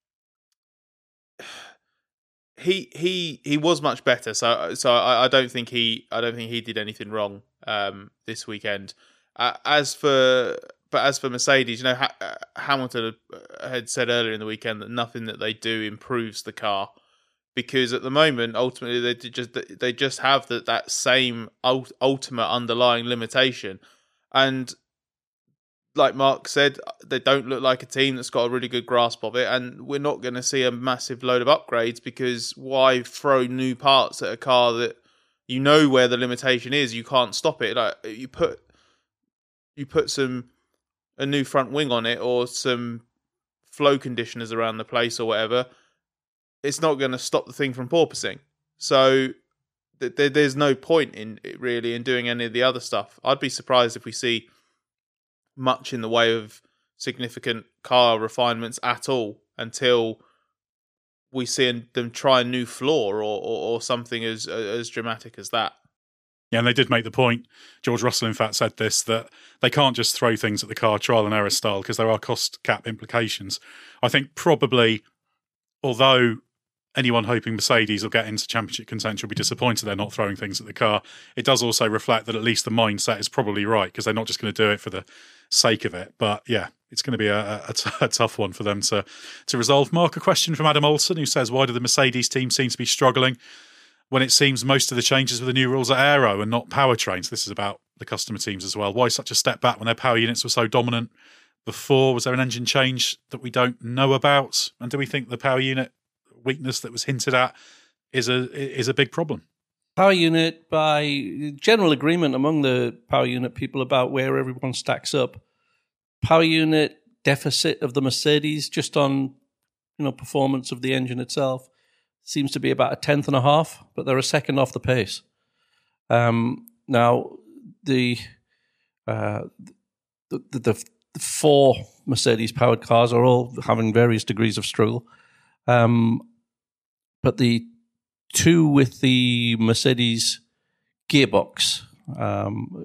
he he he was much better, so so I, I don't think he I don't think he did anything wrong um, this weekend. Uh, as for but as for Mercedes, you know, ha- Hamilton had said earlier in the weekend that nothing that they do improves the car, because at the moment, ultimately, they just they just have that that same ultimate underlying limitation, and like Mark said, they don't look like a team that's got a really good grasp of it, and we're not going to see a massive load of upgrades, because why throw new parts at a car that you know where the limitation is? You can't stop it. Like you put you put some a new front wing on it or some flow conditioners around the place or whatever, it's not going to stop the thing from porpoising. So th- th- there's no point in really in doing any of the other stuff. I'd be surprised if we see much in the way of significant car refinements at all until we see them try a new floor or, or, or something as as dramatic as that. Yeah, and they did make the point, George Russell in fact said this, that they can't just throw things at the car trial and error style because there are cost cap implications. I think probably, although anyone hoping Mercedes will get into championship contention will be disappointed they're not throwing things at the car, it does also reflect that at least the mindset is probably right, because they're not just going to do it for the sake of it. But yeah, it's going to be a, a, t- a tough one for them to, to resolve. Mark, a question from Adam Olsen, who says, why do the Mercedes team seem to be struggling when it seems most of the changes with the new rules are aero and not powertrains? This is about the customer teams as well. Why such a step back when their power units were so dominant before? Was there an engine change that we don't know about? And do we think the power unit weakness that was hinted at is a is a big problem? Power unit, by general agreement among the power unit people about where everyone stacks up, power unit deficit of the Mercedes just on you know performance of the engine itself seems to be about a tenth and a half, but they're a second off the pace. Um, now the, uh, the, the the the four Mercedes powered cars are all having various degrees of struggle. Um, But the two with the Mercedes gearbox, um,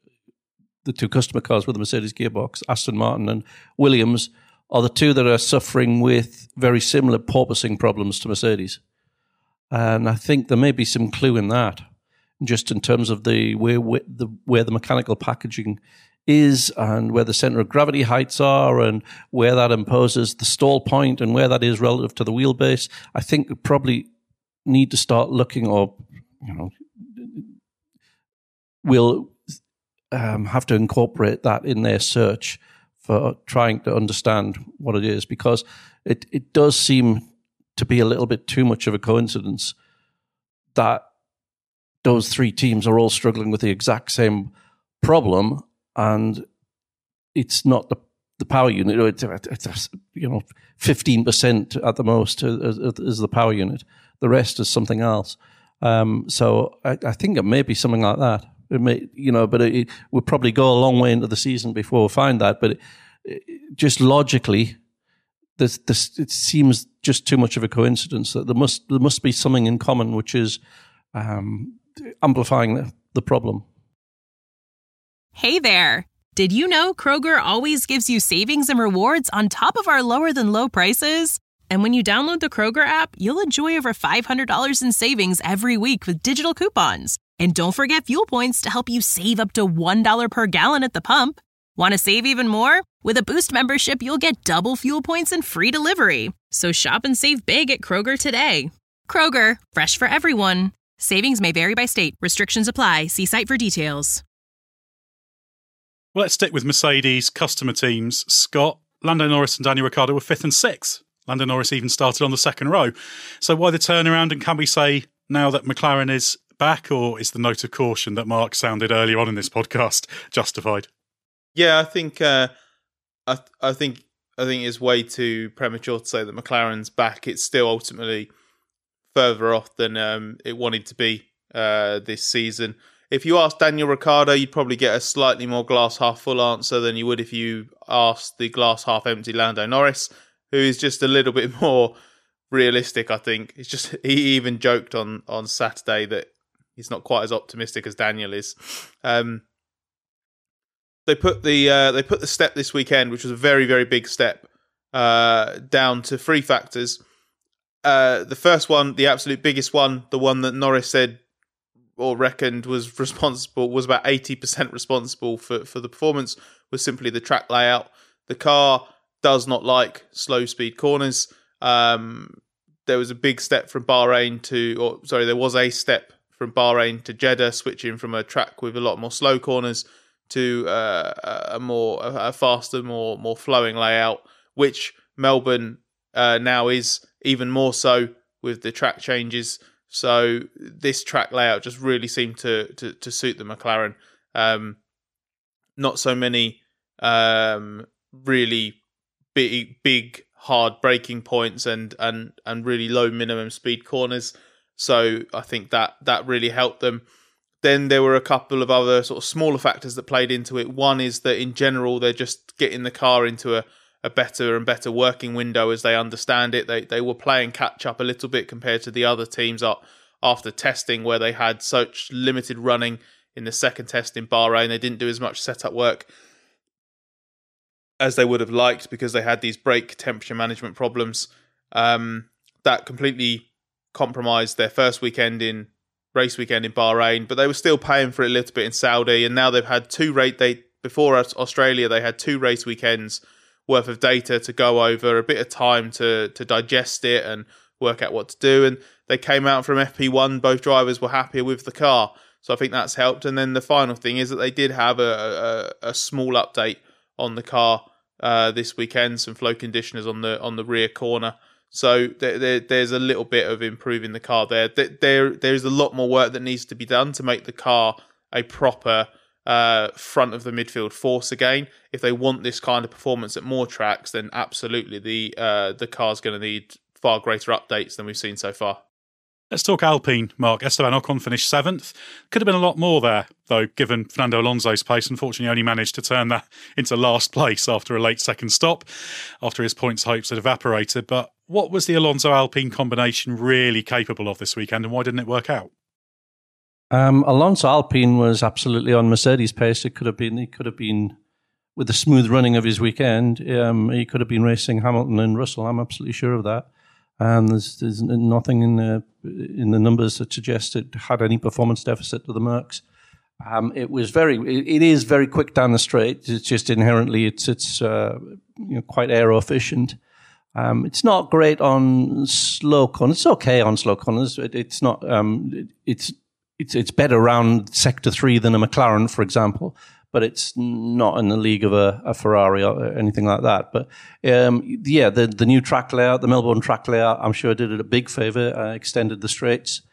the two customer cars with the Mercedes gearbox, Aston Martin and Williams, are the two that are suffering with very similar porpoising problems to Mercedes. And I think there may be some clue in that, just in terms of the where, where the where the mechanical packaging is and where the center of gravity heights are and where that imposes the stall point and where that is relative to the wheelbase. I think we probably need to start looking, or, you know, we'll um, have to incorporate that in their search for trying to understand what it is, because it, it does seem to be a little bit too much of a coincidence that those three teams are all struggling with the exact same problem. And it's not the the power unit. It's, it's you know fifteen percent at the most is, is the power unit. The rest is something else. Um, so I, I think it may be something like that. It may, you know, but it, it will probably go a long way into the season before we find that. But it, it, just logically, this, this it seems just too much of a coincidence that there must there must be something in common, which is um, amplifying the, the problem. Hey there! Did you know Kroger always gives you savings and rewards on top of our lower than low prices? And when you download the Kroger app, you'll enjoy over five hundred dollars in savings every week with digital coupons. And don't forget fuel points to help you save up to one dollar per gallon at the pump. Want to save even more? With a Boost membership, you'll get double fuel points and free delivery. So shop and save big at Kroger today. Kroger, fresh for everyone. Savings may vary by state. Restrictions apply. See site for details. Well, let's stick with Mercedes customer teams. Scott, Lando Norris and Daniel Ricciardo were fifth and sixth. Lando Norris even started on the second row. So why the turnaround, and can we say now that McLaren is back, or is the note of caution that Mark sounded earlier on in this podcast justified? Yeah, I think uh, I, I think I think it's way too premature to say that McLaren's back. It's still ultimately further off than um, it wanted to be uh, this season. If you ask Daniel Ricciardo, you'd probably get a slightly more glass half full answer than you would if you asked the glass half empty Lando Norris, who is just a little bit more realistic, I think. It's just he even joked on, on Saturday that he's not quite as optimistic as Daniel is. Um, they put the uh, they put the step this weekend, which was a very, very big step, uh, down to three factors. Uh, the first one, the absolute biggest one, the one that Norris said or reckoned was responsible, was about eighty percent responsible for, for the performance, was simply the track layout. The car does not like slow speed corners. Um, there was a big step from Bahrain to, or sorry, there was a step from Bahrain to Jeddah, switching from a track with a lot more slow corners to uh, a more, a faster, more more flowing layout, which Melbourne uh, now is even more so with the track changes. So this track layout just really seemed to to, to suit the McLaren. Um, not so many um, really big, big, hard braking points and and and really low minimum speed corners. So I think that that really helped them. Then there were a couple of other sort of smaller factors that played into it. One is that in general, they're just getting the car into a, a better and better working window as they understand it. They they were playing catch up a little bit compared to the other teams after testing, where they had such limited running in the second test in Bahrain. They didn't do as much setup work as they would have liked because they had these brake temperature management problems. Um, that completely compromised their first weekend in race weekend in Bahrain, but they were still paying for it a little bit in Saudi, and now they've had two rate they before Australia they had two race weekends worth of data to go over, a bit of time to to digest it and work out what to do, and they came out from F P one, both drivers were happier with the car, so I think that's helped. And then the final thing is that they did have a, a, a small update on the car uh, this weekend, some flow conditioners on the on the rear corner. So there, there, there's a little bit of improving the car there. There, there's a lot more work that needs to be done to make the car a proper uh, front of the midfield force again. If they want this kind of performance at more tracks, then absolutely the uh, the car's going to need far greater updates than we've seen so far. Let's talk Alpine, Mark. Esteban Ocon finished seventh. Could have been a lot more there, though, given Fernando Alonso's pace. Unfortunately, only managed to turn that into last place after a late second stop, after his points hopes had evaporated. But what was the Alonso-Alpine combination really capable of this weekend, and why didn't it work out? Um, Alonso Alpine was absolutely on Mercedes pace. It could have been, he could have been, with the smooth running of his weekend, um, he could have been racing Hamilton and Russell. I'm absolutely sure of that. And there's, there's nothing in the in the numbers that suggest it had any performance deficit to the Mercs. Um, it was very, it, it is very quick down the straight. It's just inherently, it's it's uh, you know, quite aero efficient. Um, it's not great on slow corners. It's okay on slow corners. It, it's not. Um, it, it's it's it's better around sector three than a McLaren, for example. But it's not in the league of a, a Ferrari or anything like that. But um, yeah, the the new track layout, the Melbourne track layout, I'm sure did it a big favour. Uh, extended the straights.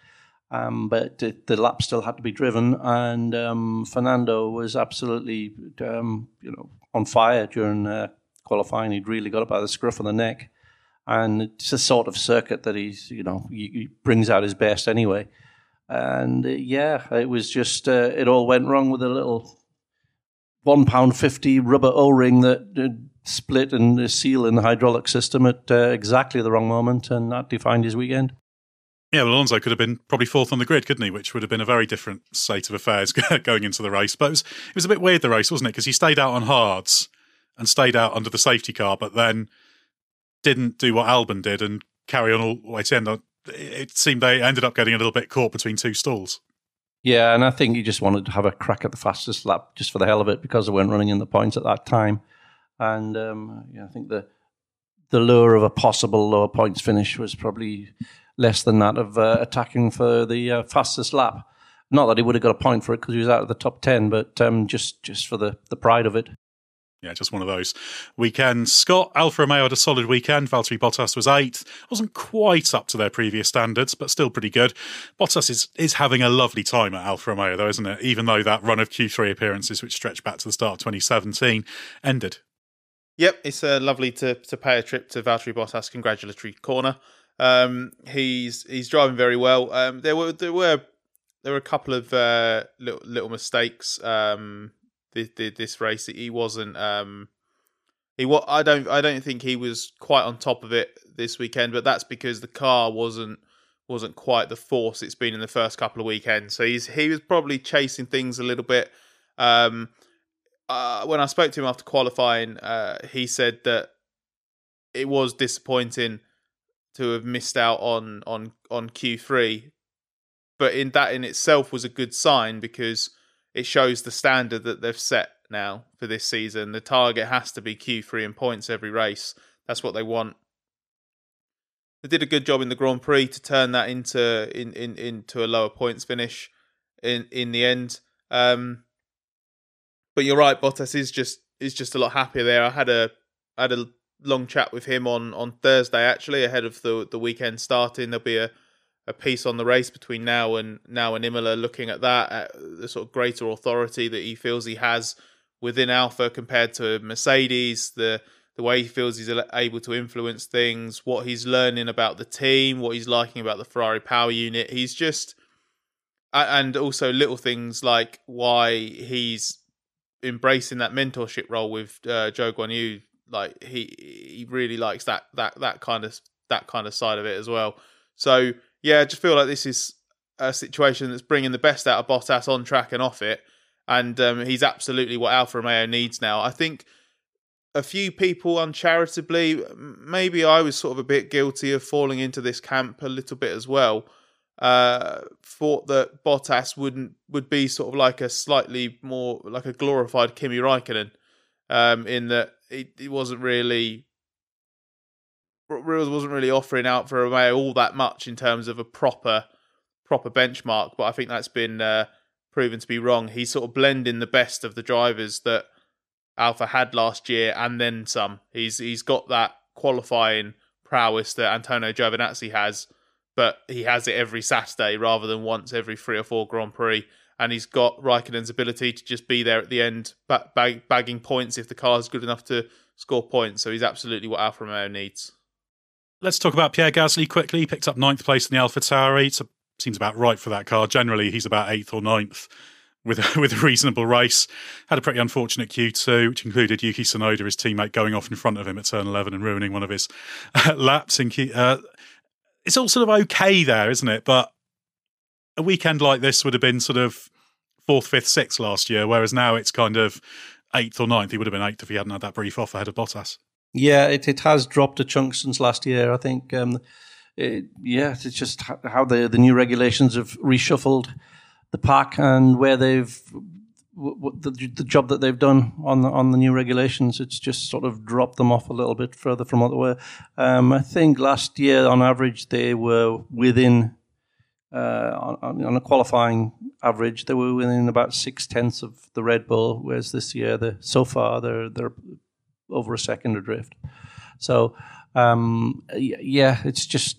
Um, but the, the lap still had to be driven, and um, Fernando was absolutely, um, you know, on fire during uh, qualifying. He'd really got it by the scruff of the neck, and it's a sort of circuit that he's, you know, he, he brings out his best anyway. And uh, yeah, it was just uh, it all went wrong with a little one pound fifty rubber O-ring that uh, split and uh, seal in the hydraulic system at uh, exactly the wrong moment, and that defined his weekend. Yeah, well, Alonso could have been probably fourth on the grid, couldn't he? Which would have been a very different state of affairs going into the race. But it was, it was a bit weird, the race, wasn't it? Because he stayed out on hards and stayed out under the safety car, but then didn't do what Albon did and carry on all the way to end. It seemed they ended up getting a little bit caught between two stalls. Yeah, and I think he just wanted to have a crack at the fastest lap just for the hell of it because they weren't running in the points at that time. And um, yeah, I think the the lure of a possible lower points finish was probably less than that of uh, attacking for the uh, fastest lap. Not that he would have got a point for it because he was out of the top ten, but um, just, just for the, the pride of it. Yeah, just one of those weekends. Scott, Alfa Romeo had a solid weekend. Valtteri Bottas was eighth. Wasn't quite up to their previous standards, but still pretty good. Bottas is, is having a lovely time at Alfa Romeo, though, isn't it? Even though that run of Q three appearances, which stretched back to the start of twenty seventeen, ended. Yep, it's uh, lovely to to pay a trip to Valtteri Bottas congratulatory corner. Um, he's he's driving very well. Um, there were there were there were a couple of uh, little little mistakes. Um, this, this race he wasn't. Um, he what I don't I don't think he was quite on top of it this weekend, but that's because the car wasn't wasn't quite the force it's been in the first couple of weekends. So he's he was probably chasing things a little bit. Um, uh, when I spoke to him after qualifying, uh, he said that it was disappointing to have missed out on on on Q three, but in that in itself was a good sign because it shows the standard that they've set now for this season. The target has to be Q three in points every race. That's what they want. They did a good job in the Grand Prix to turn that into in, in into a lower points finish in in the end. Um, but you're right, Bottas is just is just a lot happier there. I had a I had a long chat with him on, on Thursday, actually, ahead of the the weekend starting. There'll be a, a piece on the race between now and now and Imola, looking at that, at the sort of greater authority that he feels he has within Alfa compared to Mercedes, the the way he feels he's able to influence things, what he's learning about the team, what he's liking about the Ferrari power unit. He's just, and also little things like why he's embracing that mentorship role with uh, Zhou Guanyu. Like he he really likes that that that kind of that kind of side of it as well. So yeah, I just feel like this is a situation that's bringing the best out of Bottas on track and off it, and um, he's absolutely what Alfa Romeo needs now. I think a few people uncharitably, maybe I was sort of a bit guilty of falling into this camp a little bit as well. Uh, thought that Bottas wouldn't would be sort of like a slightly more like a glorified Kimi Räikkönen, um, in that he, he wasn't really wasn't really offering out for Romeo all that much in terms of a proper proper benchmark. But I think that's been uh, proven to be wrong. He's sort of blending the best of the drivers that Alfa had last year and then some. He's he's got that qualifying prowess that Antonio Giovinazzi has, but he has it every Saturday rather than once every three or four Grand Prix. And he's got Raikkonen's ability to just be there at the end, bag, bag, bagging points if the car is good enough to score points. So he's absolutely what Alfa Romeo needs. Let's talk about Pierre Gasly quickly. He picked up ninth place in the AlphaTauri. So seems about right for that car. Generally, he's about eighth or ninth with a, with a reasonable race. Had a pretty unfortunate Q two, which included Yuki Tsunoda, his teammate, going off in front of him at turn eleven and ruining one of his uh, laps. In Q, uh, it's all sort of okay there, isn't it? But a weekend like this would have been sort of fourth, fifth, sixth last year, whereas now it's kind of eighth or ninth. He would have been eighth if he hadn't had that brief off ahead of Bottas. Yeah, it, it has dropped a chunk since last year, I think. Um, it, yeah, it's just how the, the new regulations have reshuffled the pack and where they've w- w- the, the job that they've done on the, on the new regulations. It's just sort of dropped them off a little bit further from what they were. Um, I think last year, on average, they were within, uh, on, on a qualifying average, they were within about six tenths of the Red Bull, whereas this year, the, so far, they're they're over a second adrift. So, um, yeah, it's just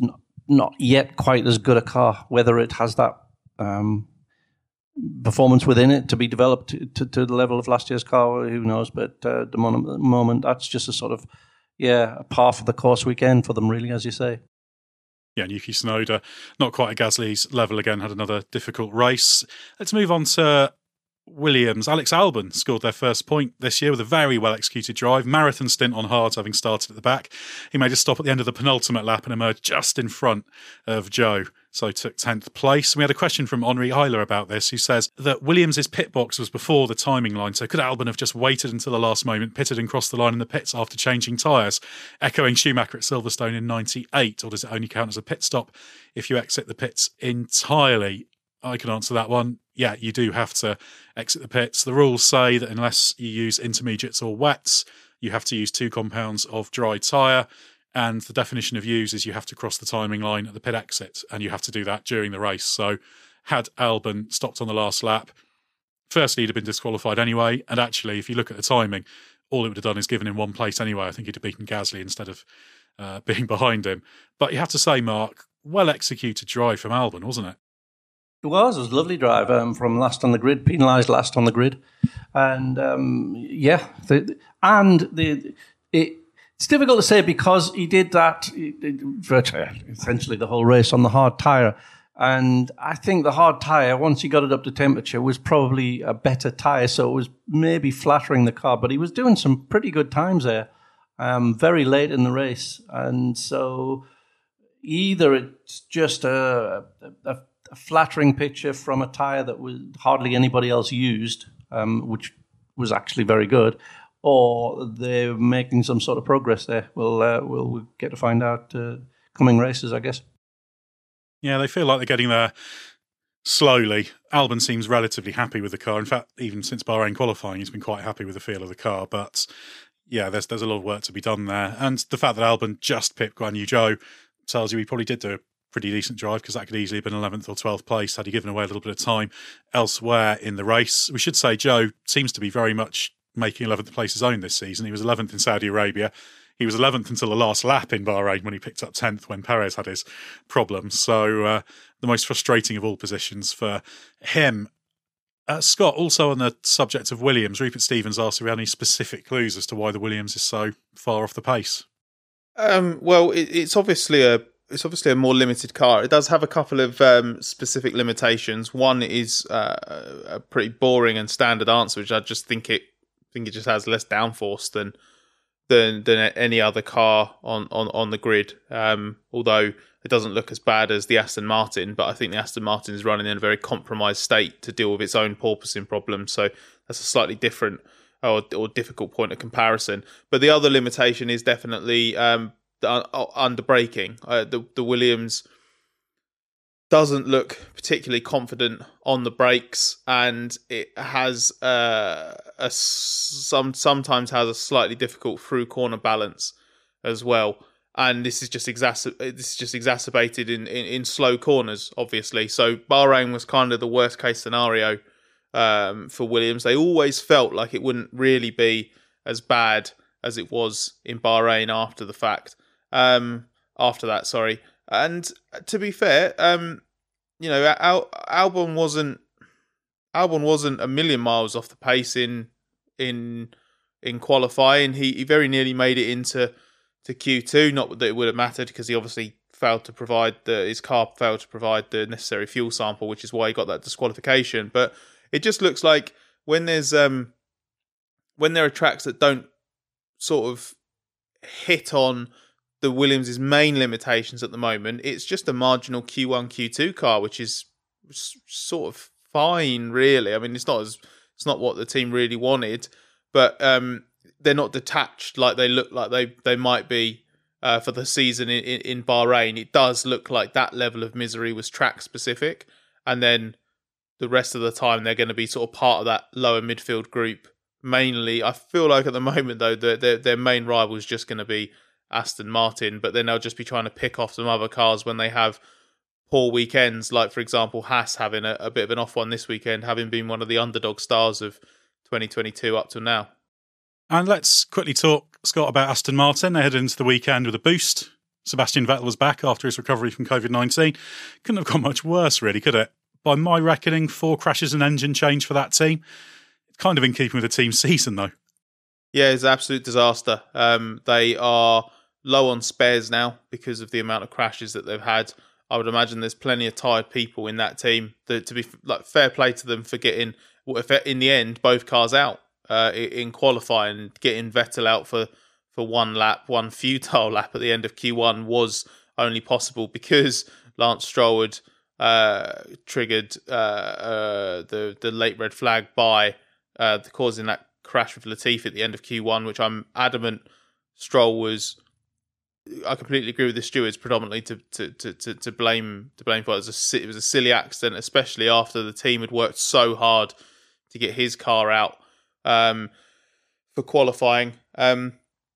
not yet quite as good a car. Whether it has that um, performance within it to be developed to, to, to the level of last year's car, who knows? But uh, at the moment, moment, that's just a sort of, yeah, a par for the course weekend for them, really, as you say. Yeah, Yuki Tsunoda, not quite at Gasly's level again, had another difficult race. Let's move on to Williams. Alex Albon scored their first point this year with a very well-executed drive. Marathon stint on hards, having started at the back. He made a stop at the end of the penultimate lap and emerged just in front of Joe, so took tenth place. We had a question from Henri Heiler about this, who says that Williams' pit box was before the timing line, so could Albon have just waited until the last moment, pitted and crossed the line in the pits after changing tyres, echoing Schumacher at Silverstone in ninety-eight, or does it only count as a pit stop if you exit the pits entirely? I can answer that one. Yeah, you do have to exit the pits. The rules say that unless you use intermediates or wets, you have to use two compounds of dry tyre. And the definition of use is you have to cross the timing line at the pit exit, and you have to do that during the race. So had Albon stopped on the last lap, firstly, he'd have been disqualified anyway. And actually, if you look at the timing, all it would have done is given him one place anyway. I think he'd have beaten Gasly instead of uh, being behind him. But you have to say, Mark, well-executed drive from Albon, wasn't it? It was. It was a lovely drive um, from last on the grid, penalised last on the grid. And, um, yeah, the, and the it, it's difficult to say because he did that it, it, virtually, essentially the whole race on the hard tyre. And I think the hard tyre, once he got it up to temperature, was probably a better tyre, so it was maybe flattering the car. But he was doing some pretty good times there um, very late in the race. And so either it's just a... a, a a flattering picture from a tyre that was hardly anybody else used, um, which was actually very good, or they're making some sort of progress there. We'll, uh, we'll, we'll get to find out uh, coming races, I guess. Yeah, they feel like they're getting there slowly. Albon seems relatively happy with the car. In fact, even since Bahrain qualifying, he's been quite happy with the feel of the car. But yeah, there's there's a lot of work to be done there. And the fact that Albon just pipped Guan Yu Zhou tells you he probably did do a pretty decent drive, because that could easily have been eleventh or twelfth place had he given away a little bit of time elsewhere in the race. We should say Joe seems to be very much making eleventh place his own this season. He was eleventh in Saudi Arabia. He was eleventh until the last lap in Bahrain when he picked up tenth when Perez had his problems. So uh, the most frustrating of all positions for him. Uh, Scott, also on the subject of Williams, Rupert Stevens asked if we had any specific clues as to why the Williams is so far off the pace. Um, well, it, it's obviously a It's obviously a more limited car. It does have a couple of um, specific limitations. One is uh, a pretty boring and standard answer, which I just think it think it just has less downforce than than than any other car on on, on the grid. Um, although it doesn't look as bad as the Aston Martin, but I think the Aston Martin is running in a very compromised state to deal with its own porpoising problems. So that's a slightly different or, or difficult point of comparison. But the other limitation is definitely Um, under braking. Uh, the the Williams doesn't look particularly confident on the brakes, and it has uh, a some sometimes has a slightly difficult through corner balance as well. And this is just exacerb this is just exacerbated in, in, in slow corners, obviously. So Bahrain was kind of the worst case scenario um, for Williams. They always felt like it wouldn't really be as bad as it was in Bahrain after the fact. Um, after that, sorry. And to be fair, um, you know, Al- Albon wasn't Albon wasn't a million miles off the pace in in in qualifying. He he very nearly made it into to Q two. Not that it would have mattered, because he obviously failed to provide the his car failed to provide the necessary fuel sample, which is why he got that disqualification. But it just looks like when there's um when there are tracks that don't sort of hit on the Williams' main limitations at the moment, it's just a marginal Q one, Q two car, which is sort of fine, really. I mean, it's not as it's not what the team really wanted, but um, they're not detached like they look like they they might be uh, for the season in, in, in Bahrain. It does look like that level of misery was track specific, and then the rest of the time they're going to be sort of part of that lower midfield group. Mainly, I feel like at the moment though, their their, their main rival is just going to be Aston Martin, but then they'll just be trying to pick off some other cars when they have poor weekends, like for example Haas having a, a bit of an off one this weekend, having been one of the underdog stars of twenty twenty-two up to now. And let's quickly talk, Scott, about Aston Martin. They headed into the weekend with a boost Sebastian Vettel was back after his recovery from covid nineteen. Couldn't have gone much worse, really, could it? By my reckoning, four crashes and engine change for that team. It's kind of in keeping with the team's season, though. Yeah, it's an absolute disaster. Um, they are low on spares now because of the amount of crashes that they've had. I would imagine there's plenty of tired people in that team. That, to be like fair play to them for getting, if in the end, both cars out uh, in qualifying, getting Vettel out for, for one lap, one futile lap at the end of Q one was only possible because Lance Stroll had uh, triggered uh, uh, the the late red flag by uh, causing that crash with Latifi at the end of Q one, which I'm adamant Stroll was. I completely agree with the stewards predominantly to to to to, to blame to blame for it. It was, a, it was a silly accident, especially after the team had worked so hard to get his car out um, for qualifying. Um,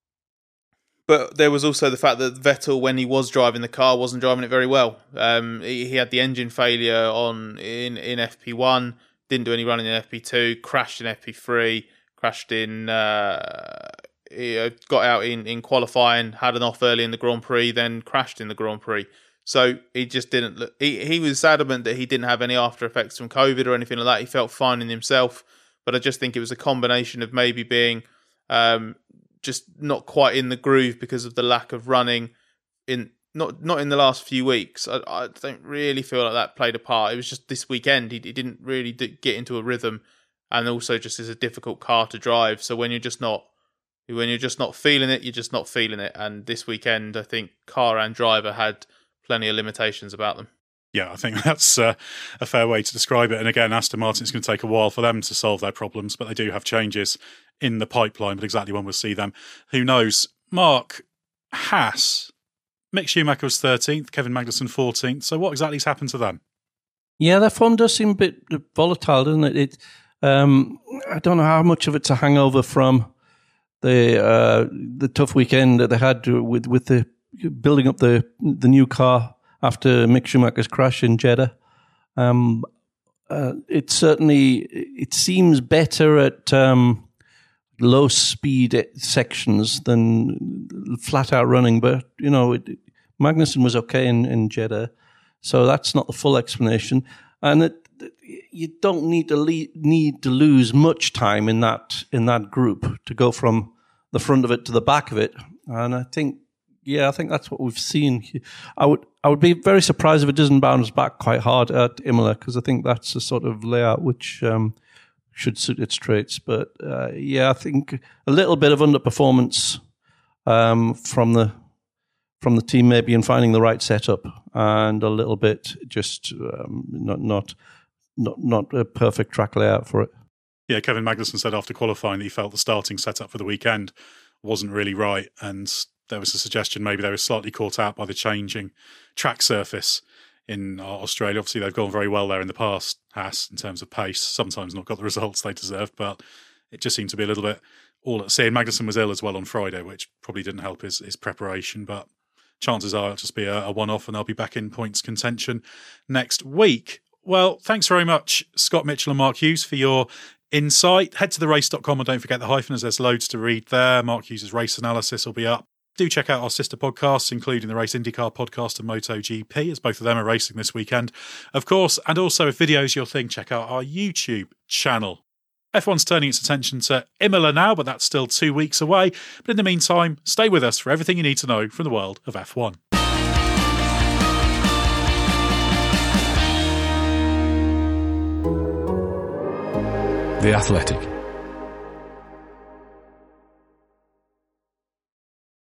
but there was also the fact that Vettel, when he was driving the car, wasn't driving it very well. Um, he, he had the engine failure on in, in F P one, didn't do any running in F P two, crashed in F P three, crashed in... Uh, He got out in, in qualifying, had an off early in the Grand Prix, then crashed in the Grand Prix. So he just didn't look... He, he was adamant that he didn't have any after effects from COVID or anything like that. He felt fine in himself. But I just think it was a combination of maybe being um, just not quite in the groove because of the lack of running in not not in the last few weeks. I, I don't really feel like that played a part. It was just this weekend. He, he didn't really get into a rhythm, and also just is a difficult car to drive. So when you're just not When you're just not feeling it, you're just not feeling it. And this weekend, I think car and driver had plenty of limitations about them. Yeah, I think that's uh, a fair way to describe it. And again, Aston Martin, it's going to take a while for them to solve their problems, but they do have changes in the pipeline. But exactly when we'll see them, who knows? Mark, Haas, Mick Schumacher was thirteenth, Kevin Magnussen fourteenth. So what exactly has happened to them? Yeah, their form does seem a bit volatile, doesn't it? it um, I don't know how much of it's a hangover from the uh, the tough weekend that they had with with the building up the the new car after Mick Schumacher's crash in Jeddah. Um, uh, it certainly it seems better at um, low speed sections than flat out running, but you know it, Magnussen was okay in, in Jeddah, so that's not the full explanation. And it, you don't need to le- need to lose much time in that in that group to go from the front of it to the back of it. And I think, yeah, I think that's what we've seen. I would I would be very surprised if it doesn't bounce back quite hard at Imola, because I think that's a sort of layout which um, should suit its traits. But uh, yeah, I think a little bit of underperformance um, from the from the team maybe in finding the right setup, and a little bit just um, not not not not a perfect track layout for it. Yeah, Kevin Magnussen said after qualifying that he felt the starting setup for the weekend wasn't really right, and there was a suggestion maybe they were slightly caught out by the changing track surface in Australia. Obviously, they've gone very well there in the past, Haas, in terms of pace, sometimes not got the results they deserved, but it just seemed to be a little bit all at sea. And Magnussen was ill as well on Friday, which probably didn't help his, his preparation, but chances are it'll just be a, a one-off and they'll be back in points contention next week. Well, thanks very much, Scott Mitchell and Mark Hughes, for your insight. Head to the race dot com and don't forget the hyphen, as there's loads to read there. Mark Hughes' race analysis will be up. Do check out our sister podcasts, including the Race IndyCar podcast and MotoGP, as both of them are racing this weekend, of course. And also, if video's your thing, check out our YouTube channel. F one's turning its attention to Imola now, but that's still two weeks away. But in the meantime, stay with us for everything you need to know from the world of F one. The Athletic.